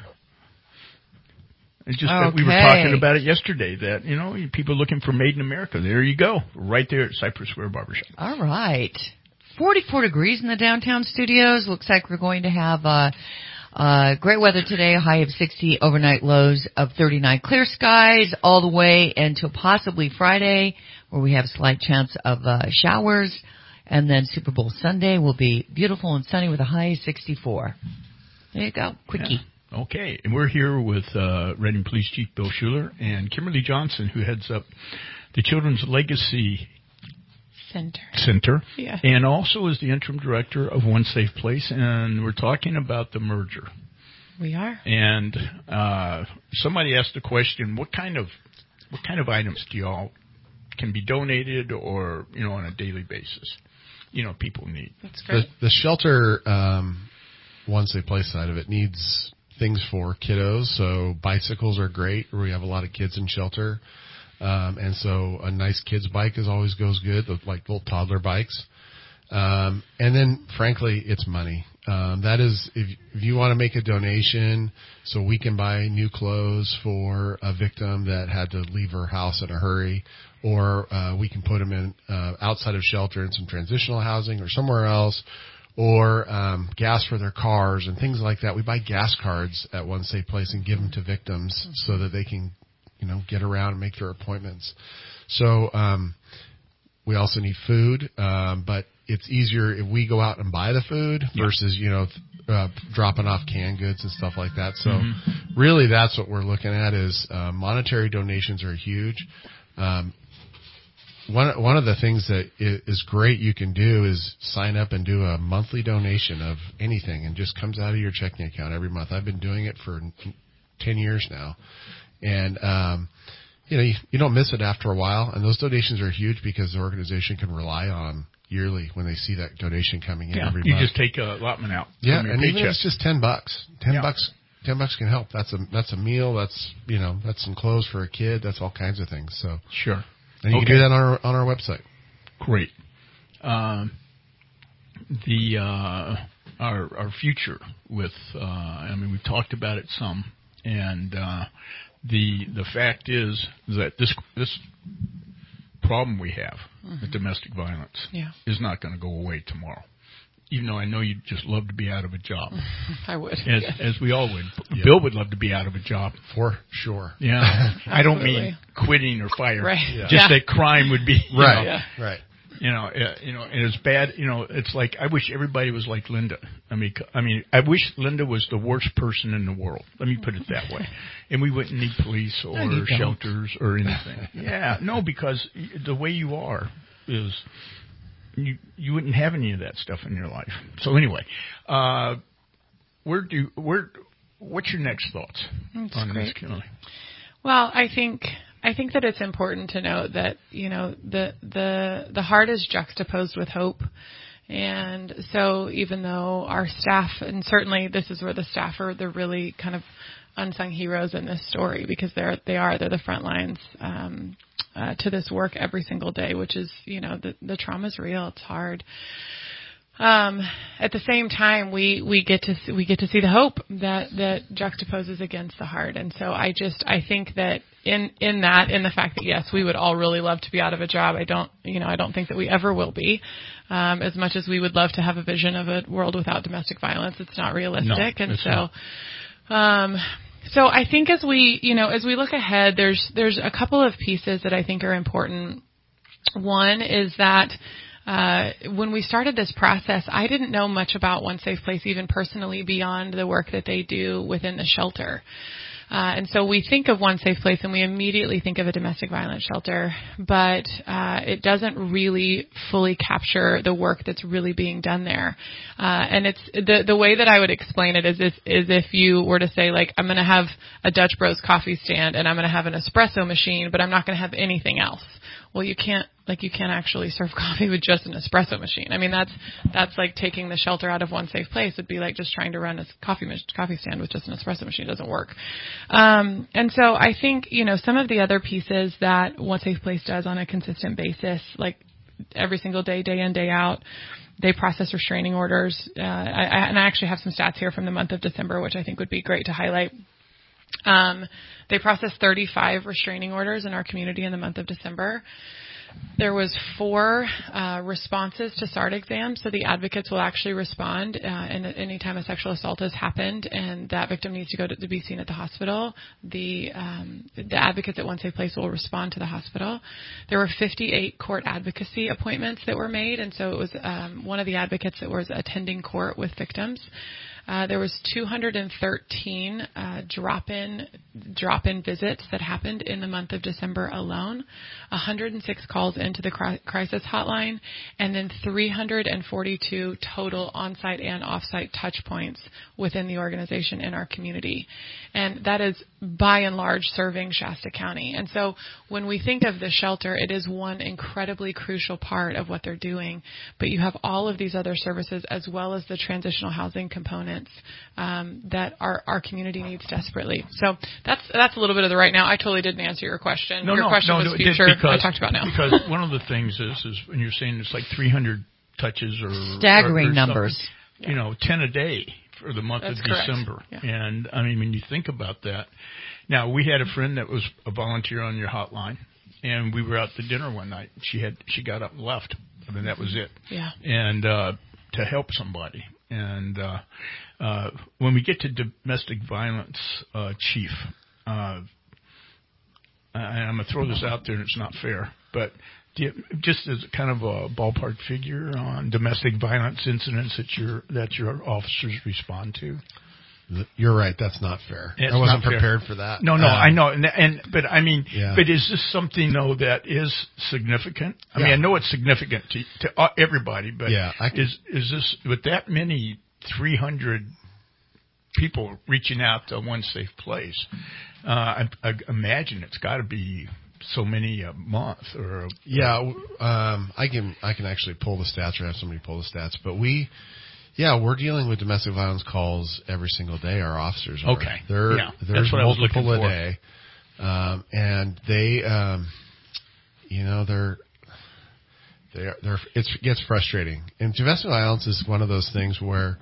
It's just that we were talking about it yesterday, that, you know, people looking for made in America. There you go, right there at Cypress Square Barbershop. All right. 44 degrees in the downtown studios. Looks like we're going to have great weather today, a high of 60, overnight lows of 39. Clear skies all the way until possibly Friday, where we have a slight chance of showers. And then Super Bowl Sunday will be beautiful and sunny with a high of 64. There you go. Quickie. Yeah. Okay, and we're here with Reading Police Chief Bill Schuler and Kimberly Johnson, who heads up the Children's Legacy Center, yeah, and also is the interim director of One Safe Place, and we're talking about the merger. We are. And somebody asked the question, what kind of items do y'all can be donated or, you know, on a daily basis, you know, people need? That's great. The shelter, One Safe Place side of it needs things for kiddos, so bicycles are great. We have a lot of kids in shelter, and so a nice kid's bike always goes good, like little toddler bikes. And then, frankly, it's money. That is, if you want to make a donation so we can buy new clothes for a victim that had to leave her house in a hurry, or we can put them in outside of shelter in some transitional housing or somewhere else, or gas for their cars and things like that. We buy gas cards at One Safe Place and give them to victims so that they can, you know, get around and make their appointments. So we also need food, but it's easier if we go out and buy the food versus, you know, dropping off canned goods and stuff like that. So really that's what we're looking at is monetary donations are huge. One of the things that is great you can do is sign up and do a monthly donation of anything, and just comes out of your checking account every month. I've been doing it for 10 years now, and you know, you don't miss it after a while. And those donations are huge because the organization can rely on yearly when they see that donation coming in every month. You just take a allotment out. Yeah, from your and paycheck. even if it's just $10, $10 can help. That's a meal. That's, you know, that's some clothes for a kid. That's all kinds of things. So sure. And you can do that on our website. Great. Our future with I mean, we've talked about it some, and the fact is that this problem we have, the domestic violence, is not going to go away tomorrow. Even though I know you'd just love to be out of a job. I would. As we all would. Yep. Bill would love to be out of a job. For sure. Yeah. I don't mean quitting or firing. Right. Yeah. Just that crime would be. Right. Know, right. You know, and it's bad. You know, it's like, I wish everybody was like Linda. I mean, I wish Linda was the worst person in the world. Let me put it that way. And we wouldn't need police or shelters or anything. Yeah. No, because the way you are is you wouldn't have any of that stuff in your life. So anyway, what's your next thoughts on this, Kelly? Well, I think that it's important to note that, the heart is juxtaposed with hope. And so even though our staff, and certainly this is where the staff are the really kind of unsung heroes in this story, because they're the front lines to this work every single day, which is, the trauma is real. It's hard. At the same time, we get to see the hope that juxtaposes against the heart. And so I think that in the fact that, yes, we would all really love to be out of a job. I don't think that we ever will be. As much as we would love to have a vision of a world without domestic violence, it's not realistic. No, and so, so I think as we look ahead, there's a couple of pieces that I think are important. One is that, when we started this process, I didn't know much about One Safe Place, even personally, beyond the work that they do within the shelter. And so we think of One Safe Place and we immediately think of a domestic violence shelter, but it doesn't really fully capture the work that's really being done there. And it's the way that I would explain it is if you were to say, like, I'm going to have a Dutch Bros coffee stand and I'm going to have an espresso machine, but I'm not going to have anything else. Well, you can't actually serve coffee with just an espresso machine. I mean, that's like taking the shelter out of One Safe Place. It'd be like just trying to run a coffee stand with just an espresso machine. It doesn't work. And so I think, some of the other pieces that One Safe Place does on a consistent basis, like every single day, day in, day out, they process restraining orders. I actually have some stats here from the month of December, which I think would be great to highlight. They processed 35 restraining orders in our community in the month of December. There was 4 responses to SART exams, so the advocates will actually respond any time a sexual assault has happened and that victim needs to go to be seen at the hospital. The advocates at One Safe Place will respond to the hospital. There were 58 court advocacy appointments that were made, and so it was one of the advocates that was attending court with victims. There was 213 drop-in visits that happened in the month of December alone, 106 calls into the crisis hotline, and then 342 total on-site and off-site touch points within the organization in our community. And that is by and large serving Shasta County. And so when we think of the shelter, it is one incredibly crucial part of what they're doing, but you have all of these other services as well as the transitional housing components that our community needs desperately. So that's a little bit of the right now. I totally didn't answer your question. Your question was future. I talked about now. Because one of the things is when you're saying it's like 300 touches or staggering numbers. 10 a day for the month of December. Yeah. And I mean, when you think about that, now we had a friend that was a volunteer on your hotline, and we were out to dinner one night. She got up and left. I mean, that was it. Yeah. And to help somebody. And when we get to domestic violence, Chief, and I'm going to throw this out there, and it's not fair, but just as kind of a ballpark figure on domestic violence incidents that your officers respond to. You're right. That's not fair. I wasn't prepared for that. No, I know. But I mean, but is this something though that is significant? I mean, I know it's significant to everybody, but is this with that many 300 people reaching out to One Safe Place? I imagine it's got to be so many a month or. I can actually pull the stats or have somebody pull the stats, but we're dealing with domestic violence calls every single day. Our officers are. Okay. There's multiple a day. And they, it gets frustrating. And domestic violence is one of those things where,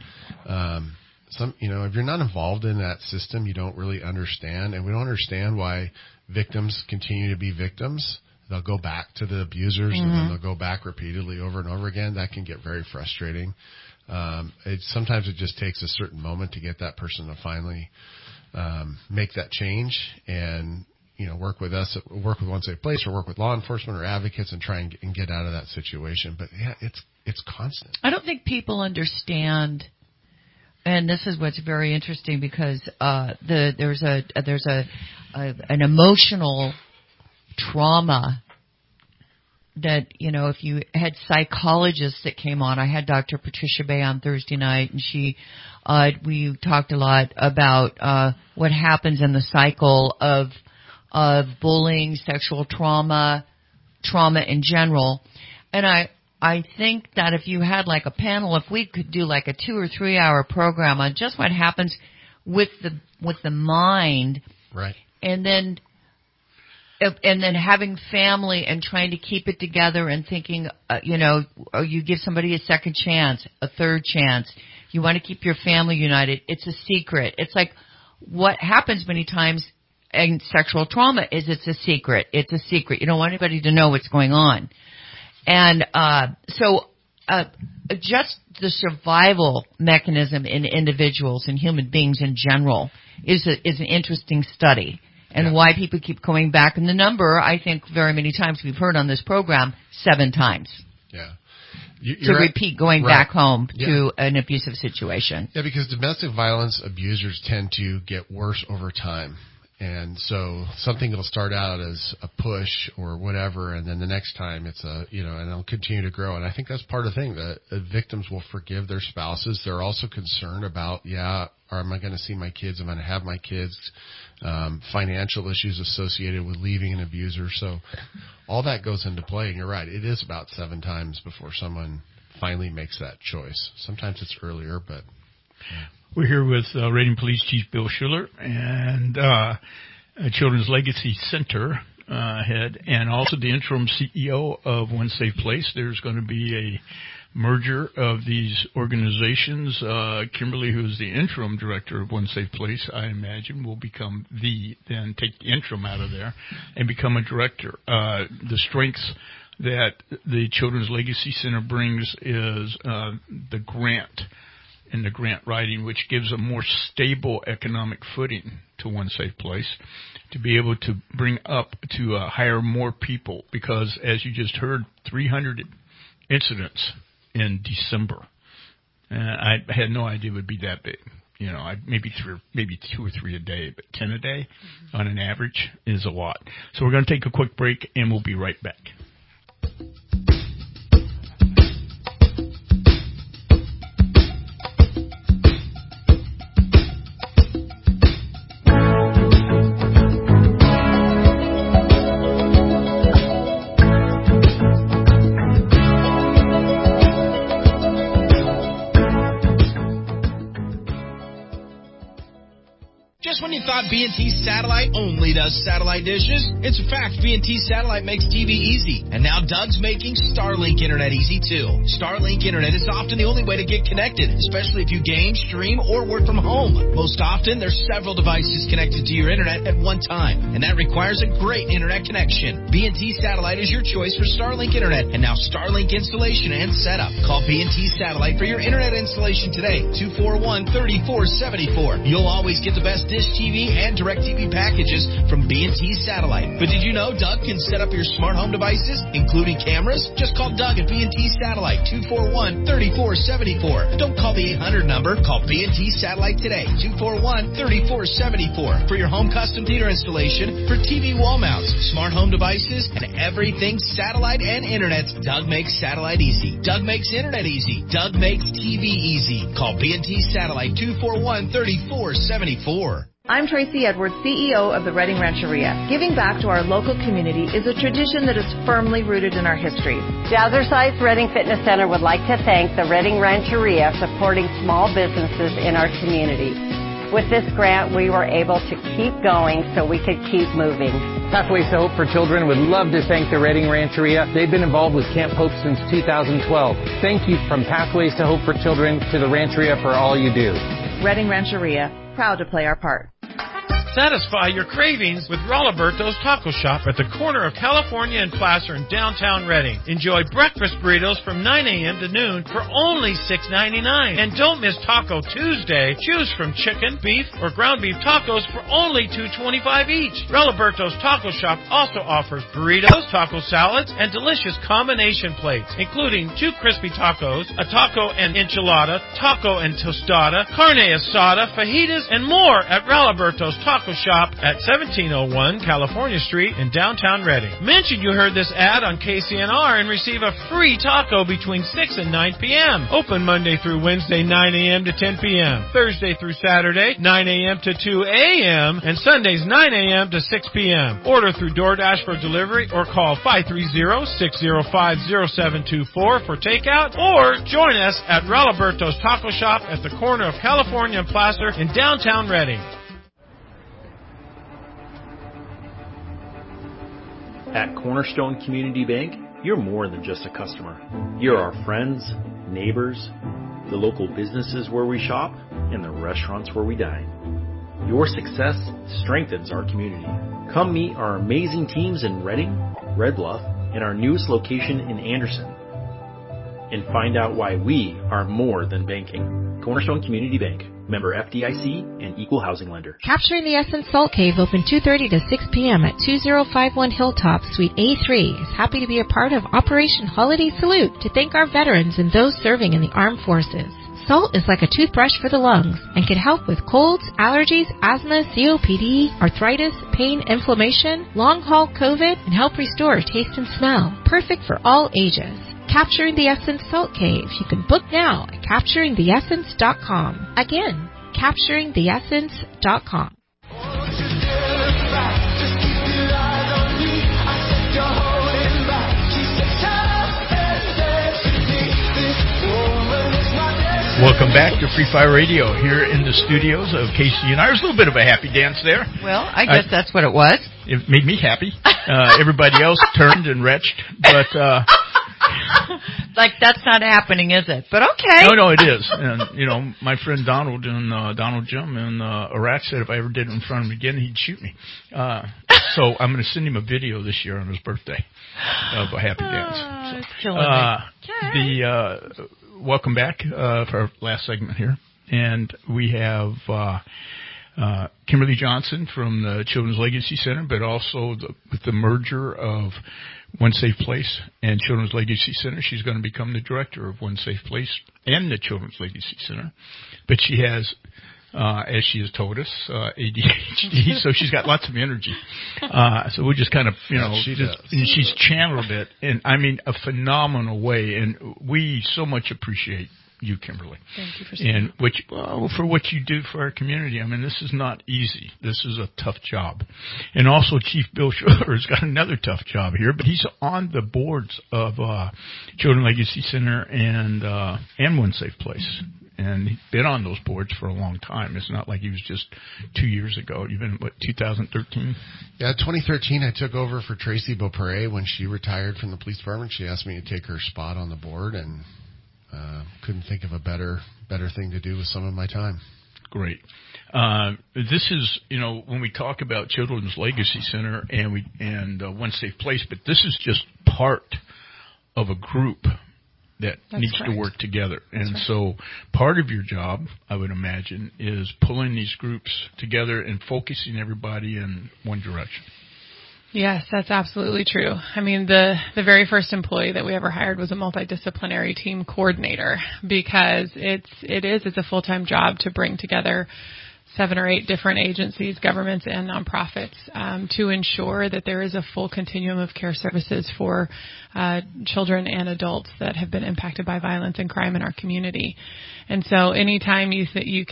if you're not involved in that system, you don't really understand. And we don't understand why victims continue to be victims. They'll go back to the abusers and then they'll go back repeatedly over and over again. That can get very frustrating. Sometimes it just takes a certain moment to get that person to finally make that change and work with us, work with One Safe Place, or work with law enforcement or advocates and try and get out of that situation. But it's constant. I don't think people understand, and this is what's very interesting because there's an emotional trauma that, you know, if you had psychologists that came on, I had Dr. Patricia Bay on Thursday night, and we talked a lot about what happens in the cycle of bullying, sexual trauma in general. And I think that if you had like a panel, if we could do like a 2 or 3 hour program on just what happens with the mind, right, and then having family and trying to keep it together and thinking, you give somebody a second chance, a third chance. You want to keep your family united. It's a secret. It's like what happens many times in sexual trauma is it's a secret. It's a secret. You don't want anybody to know what's going on. And so just the survival mechanism in individuals and human beings in general is an interesting study. And why people keep coming back. And the number, I think, very many times we've heard on this program, 7 times. Yeah. To repeat going back home to an abusive situation. Yeah, because domestic violence abusers tend to get worse over time. And so something will start out as a push or whatever, and then the next time it's and it'll continue to grow. And I think that's part of the thing, that victims will forgive their spouses. They're also concerned about, am I going to see my kids? Am I going to have my kids? Financial issues associated with leaving an abuser. So all that goes into play. And you're right, it is about 7 times before someone finally makes that choice. Sometimes it's earlier, but... Yeah. We're here with Reading Police Chief Bill Schuller and Children's Legacy Center head, and also the interim CEO of One Safe Place. There's going to be a merger of these organizations. Kimberly, who's the interim director of One Safe Place, I imagine will become then take the interim out of there and become a director. The strengths that the Children's Legacy Center brings is the grant and the grant writing, which gives a more stable economic footing to One Safe Place to be able to bring up to hire more people, because as you just heard, 300 incidents in December. I had no idea it would be that big. Maybe 2 or 3 a day, but 10 a day on an average is a lot. So we're going to take a quick break, and we'll be right back. When you thought B&T Satellite only does satellite dishes, it's a fact. B&T Satellite makes TV easy. And now Doug's making Starlink Internet easy, too. Starlink Internet is often the only way to get connected, especially if you game, stream, or work from home. Most often, there's several devices connected to your Internet at one time, and that requires a great Internet connection. B&T Satellite is your choice for Starlink Internet, and now Starlink installation and setup. Call B&T Satellite for your Internet installation today, 241-3474. You'll always get the best dish TV and DirecTV packages from B&T Satellite. But did you know Doug can set up your smart home devices, including cameras? Just call Doug at B&T Satellite, 241-3474. Don't call the 800 number. Call B&T Satellite today, 241-3474. For your home custom theater installation, for TV wall mounts, smart home devices, and everything satellite and internet, Doug makes satellite easy. Doug makes internet easy. Doug makes TV easy. Call B&T Satellite, 241-3474. I'm Tracy Edwards, CEO of the Reading Rancheria. Giving back to our local community is a tradition that is firmly rooted in our history. Jazzercise Reading Fitness Center would like to thank the Reading Rancheria supporting small businesses in our community. With this grant, we were able to keep going so we could keep moving. Pathways to Hope for Children would love to thank the Reading Rancheria. They've been involved with Camp Hope since 2012. Thank you from Pathways to Hope for Children to the Rancheria for all you do. Reading Rancheria, proud to play our part. Satisfy your cravings with Rolliberto's Taco Shop at the corner of California and Placer in downtown Reading. Enjoy breakfast burritos from 9 a.m. to noon for only $6.99. And don't miss Taco Tuesday. Choose from chicken, beef, or ground beef tacos for only $2.25 each. Rolliberto's Taco Shop also offers burritos, taco salads, and delicious combination plates, including 2 crispy tacos, a taco and enchilada, taco and tostada, carne asada, fajitas, and more at Rolliberto's Taco Taco Shop at 1701 California Street in downtown Redding. Mention you heard this ad on KCNR and receive a free taco between 6 and 9 p.m. Open Monday through Wednesday, 9 a.m. to 10 p.m. Thursday through Saturday, 9 a.m. to 2 a.m. and Sundays, 9 a.m. to 6 p.m. Order through DoorDash for delivery or call 530-605-0724 for takeout, or join us at Ralberto's Taco Shop at the corner of California and Placer in downtown Redding. At Cornerstone Community Bank, you're more than just a customer. You're our friends, neighbors, the local businesses where we shop, and the restaurants where we dine. Your success strengthens our community. Come meet our amazing teams in Redding, Red Bluff, and our newest location in Anderson. And find out why we are more than banking. Cornerstone Community Bank. Member FDIC and Equal Housing Lender. Capturing the Essence Salt Cave open 2:30 to 6 p.m. at 2051 Hilltop, Suite A3 is happy to be a part of Operation Holiday Salute to thank our veterans and those serving in the armed forces. Salt is like a toothbrush for the lungs and can help with colds, allergies, asthma, COPD, arthritis, pain, inflammation, long-haul COVID, and help restore taste and smell. Perfect for all ages. Capturing the Essence Salt Cave. You can book now at CapturingTheEssence.com. Again, CapturingTheEssence.com. Welcome back to Free Fire Radio here in the studios of KCNR. There's a little bit of a happy dance there. Well, I guess that's what it was. It made me happy. Everybody else turned and retched, but like that's not happening, is it? But okay. No, it is. And my friend Donald and Donald Jim in Iraq said if I ever did it in front of him again, he'd shoot me. So I'm going to send him a video this year on his birthday of a happy dance. It's killing me. Welcome back for our last segment here, and we have Kimberly Johnson from the Children's Legacy Center, but also with the merger of One Safe Place and Children's Legacy Center, she's going to become the director of One Safe Place and the Children's Legacy Center. But she has, as she has told us, ADHD, so she's got lots of energy. So we'll just kind of, she's channeled it, and I mean a phenomenal way, and we so much appreciate you, Kimberly. Thank you for saying for what you do for our community. I mean, this is not easy. This is a tough job. And also Chief Bill Schroeder has got another tough job here, but he's on the boards of Children's Legacy Center and One Safe Place. And he's been on those boards for a long time. It's not like he was just 2 years ago. You've been, 2013? Yeah, 2013 I took over for Tracy Beaupre when she retired from the police department. She asked me to take her spot on the board, and couldn't think of a better thing to do with some of my time. Great. This is, when we talk about Children's Legacy Center and One Safe Place, but this is just part of a group that needs to work together. And so part of your job, I would imagine, is pulling these groups together and focusing everybody in one direction. Yes, that's absolutely true. I mean, the very first employee that we ever hired was a multidisciplinary team coordinator, because it's a full-time job to bring together 7 or 8 different agencies, governments, and nonprofits to ensure that there is a full continuum of care services for children and adults that have been impacted by violence and crime in our community. And so anytime you think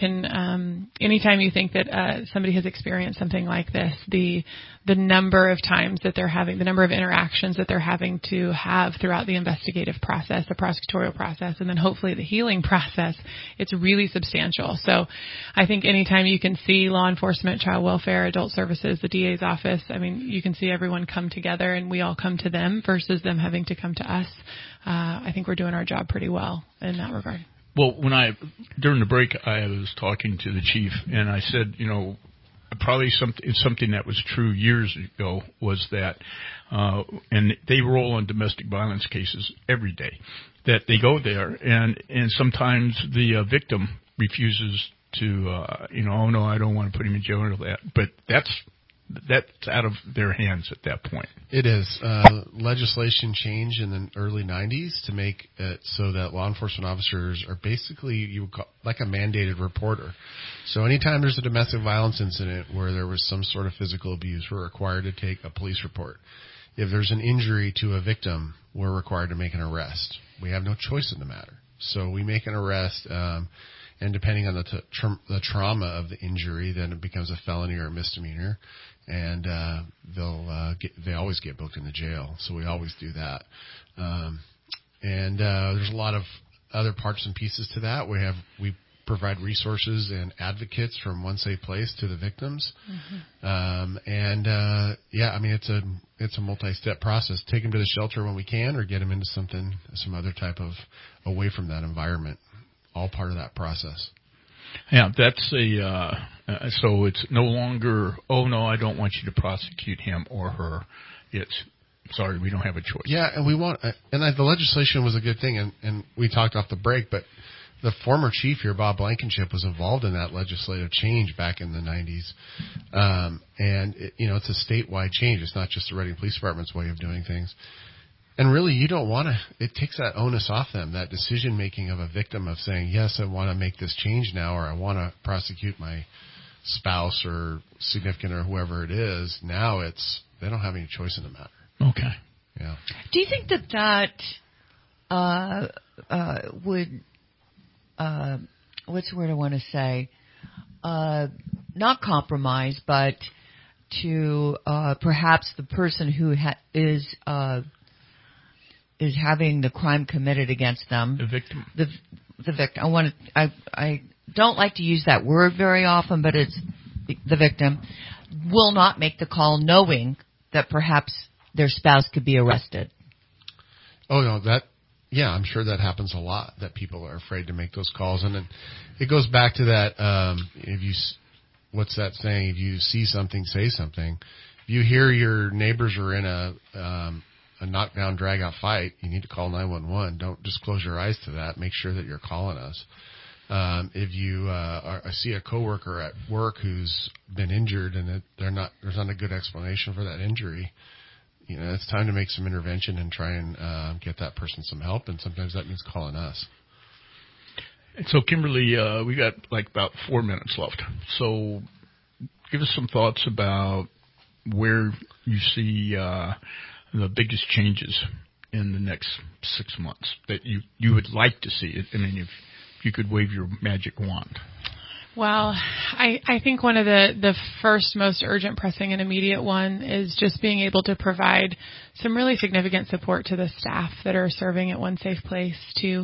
that somebody has experienced something like this, the number of times that they're having, the number of interactions that they're having to have throughout the investigative process, the prosecutorial process, and then hopefully the healing process, it's really substantial. So I think anytime you can see law enforcement, child welfare, adult services, the DA's office, I mean, you can see everyone come together and we all come to them versus them having to come to us. I think we're doing our job pretty well in that regard. Well, during the break, I was talking to the chief, and I said, probably something that was true years ago was that, and they roll on domestic violence cases every day, that they go there, and sometimes the victim refuses to, oh no, I don't want to put him in jail or that, but that's that's out of their hands at that point. It is. Legislation changed in the early 90s to make it so that law enforcement officers are basically you would call, like a mandated reporter. So anytime there's a domestic violence incident where there was some sort of physical abuse, we're required to take a police report. If there's an injury to a victim, we're required to make an arrest. We have no choice in the matter. So we make an arrest, and depending on the trauma of the injury, then it becomes a felony or a misdemeanor. And they always get booked in the jail, so we always do that. There's a lot of other parts and pieces to that. We provide resources and advocates from One Safe Place to the victims. It's a multi-step process. Take them to the shelter when we can, or get them into some other type of away from that environment. All part of that process. Yeah, that's so it's no longer, oh no, I don't want you to prosecute him or her. It's, sorry, we don't have a choice. Yeah, and the legislation was a good thing, and we talked off the break, but the former chief here, Bob Blankenship, was involved in that legislative change back in the 90s. It's a statewide change. It's not just the Reading Police Department's way of doing things. And really, you don't want to, it takes that onus off them, that decision-making of a victim of saying, yes, I want to make this change now, or I want to prosecute my spouse or significant or whoever it is. Now they don't have any choice in the matter. Okay. Yeah. Do you think that would, what's the word I want to say, not compromise, but to perhaps the person who is having the crime committed against them. The victim. The victim. I don't like to use that word very often, but it's the victim will not make the call knowing that perhaps their spouse could be arrested. Oh, no, I'm sure that happens a lot, that people are afraid to make those calls. And then it goes back to that, what's that saying? If you see something, say something. If you hear your neighbors are in a knockdown, drag-out fight, you need to call 911. Don't just close your eyes to that. Make sure that you're calling us. If you see a coworker at work who's been injured and there's not a good explanation for that injury, it's time to make some intervention and try and get that person some help. And sometimes that means calling us. And so, Kimberly, we got about 4 minutes left. So, give us some thoughts about where you see the biggest changes in the next 6 months that you would like to see it. I mean, if you could wave your magic wand. Well, I think one of the first most urgent, pressing, and immediate one is just being able to provide some really significant support to the staff that are serving at One Safe Place to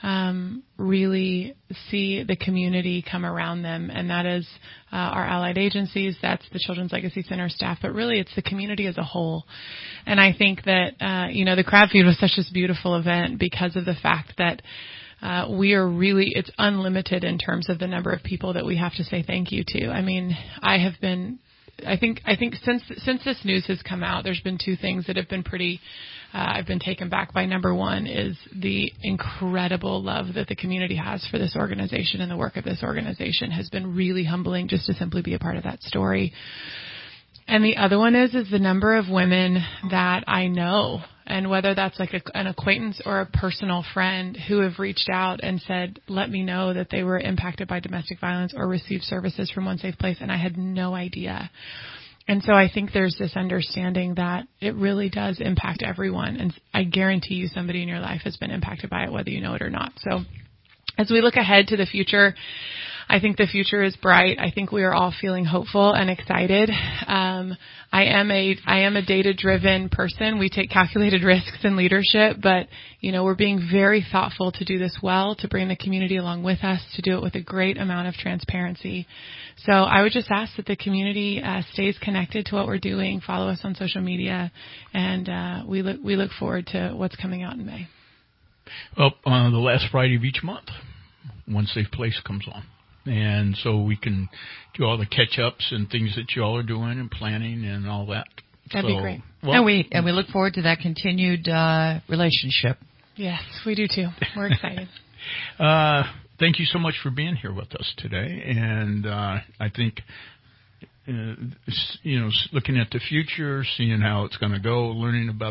really see the community come around them. And that is our allied agencies, that's the Children's Legacy Center staff, but really it's the community as a whole. And I think that, the Crab Feed was such a beautiful event because of the fact that we are really, it's unlimited in terms of the number of people that we have to say thank you to. I mean, I think since this news has come out, there's been two things that have been pretty, I've been taken back by. Number one is the incredible love that the community has for this organization, and the work of this organization has been really humbling just to simply be a part of that story. And the other one is the number of women that I know, and whether that's like an acquaintance or a personal friend, who have reached out and said, let me know that they were impacted by domestic violence or received services from One Safe Place, and I had no idea. And so I think there's this understanding that it really does impact everyone. And I guarantee you somebody in your life has been impacted by it, whether you know it or not. So as we look ahead to the future, I think the future is bright. I think we are all feeling hopeful and excited. I am a data-driven person. We take calculated risks in leadership, but, we're being very thoughtful to do this well, to bring the community along with us, to do it with a great amount of transparency. So I would just ask that the community stays connected to what we're doing, follow us on social media, and we look forward to what's coming out in May. Well, on the last Friday of each month, One Safe Place comes on. And so we can do all the catch-ups and things that you all are doing and planning and all that. That'd be great. Well, and we look forward to that continued relationship. Yes, we do too. We're excited. Thank you so much for being here with us today. And I think looking at the future, seeing how it's going to go, learning about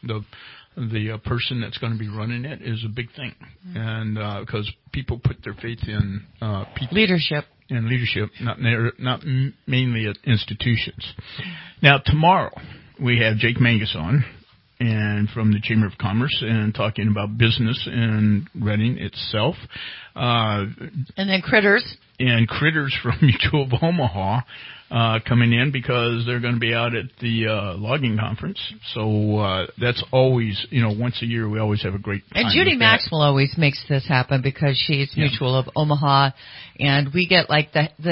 the person that's going to be running it is a big thing, and because people put their faith in leadership, not mainly at institutions. Now tomorrow we have Jake Mangus on, and from the Chamber of Commerce, and talking about business in Reading itself, and then Critters from Mutual of Omaha. Coming in because they're going to be out at the logging conference. So that's always, once a year we always have a great time. And Judy Maxwell always makes this happen because she's Mutual of Omaha, and we get like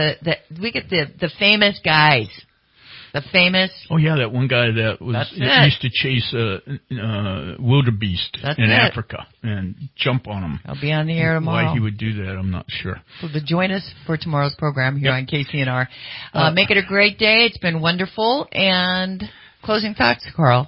the famous guys. The famous. Oh yeah, that one guy that used to chase wildebeest in Africa and jump on them. I'll be on the air tomorrow. Why he would do that, I'm not sure. So join us for tomorrow's program here on KCNR. Make it a great day. It's been wonderful. And closing thoughts, Carl.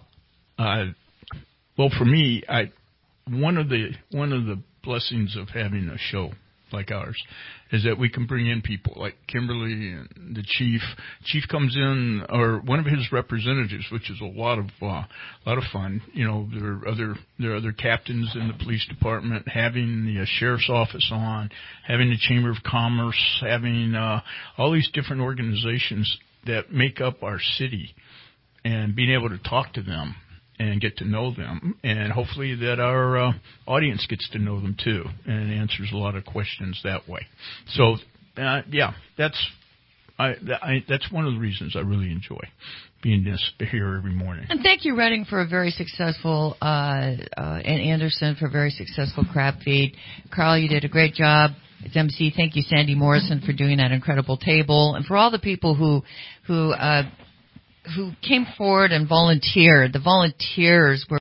Well, for me, one of the blessings of having a show like ours is that we can bring in people like Kimberly and the chief. Chief comes in, or one of his representatives, which is a lot of fun. There are other captains in the police department, having the sheriff's office on, having the Chamber of Commerce, having all these different organizations that make up our city, and being able to talk to them and get to know them, and hopefully that our audience gets to know them too, and answers a lot of questions that way. So, that's one of the reasons I really enjoy being here every morning. And thank you, Reading, for a very successful, and Anderson for a very successful crab feed. Carl, you did a great job as MC. Thank you, Sandy Morrison, for doing that incredible table, and for all the people who came forward and volunteered. The volunteers were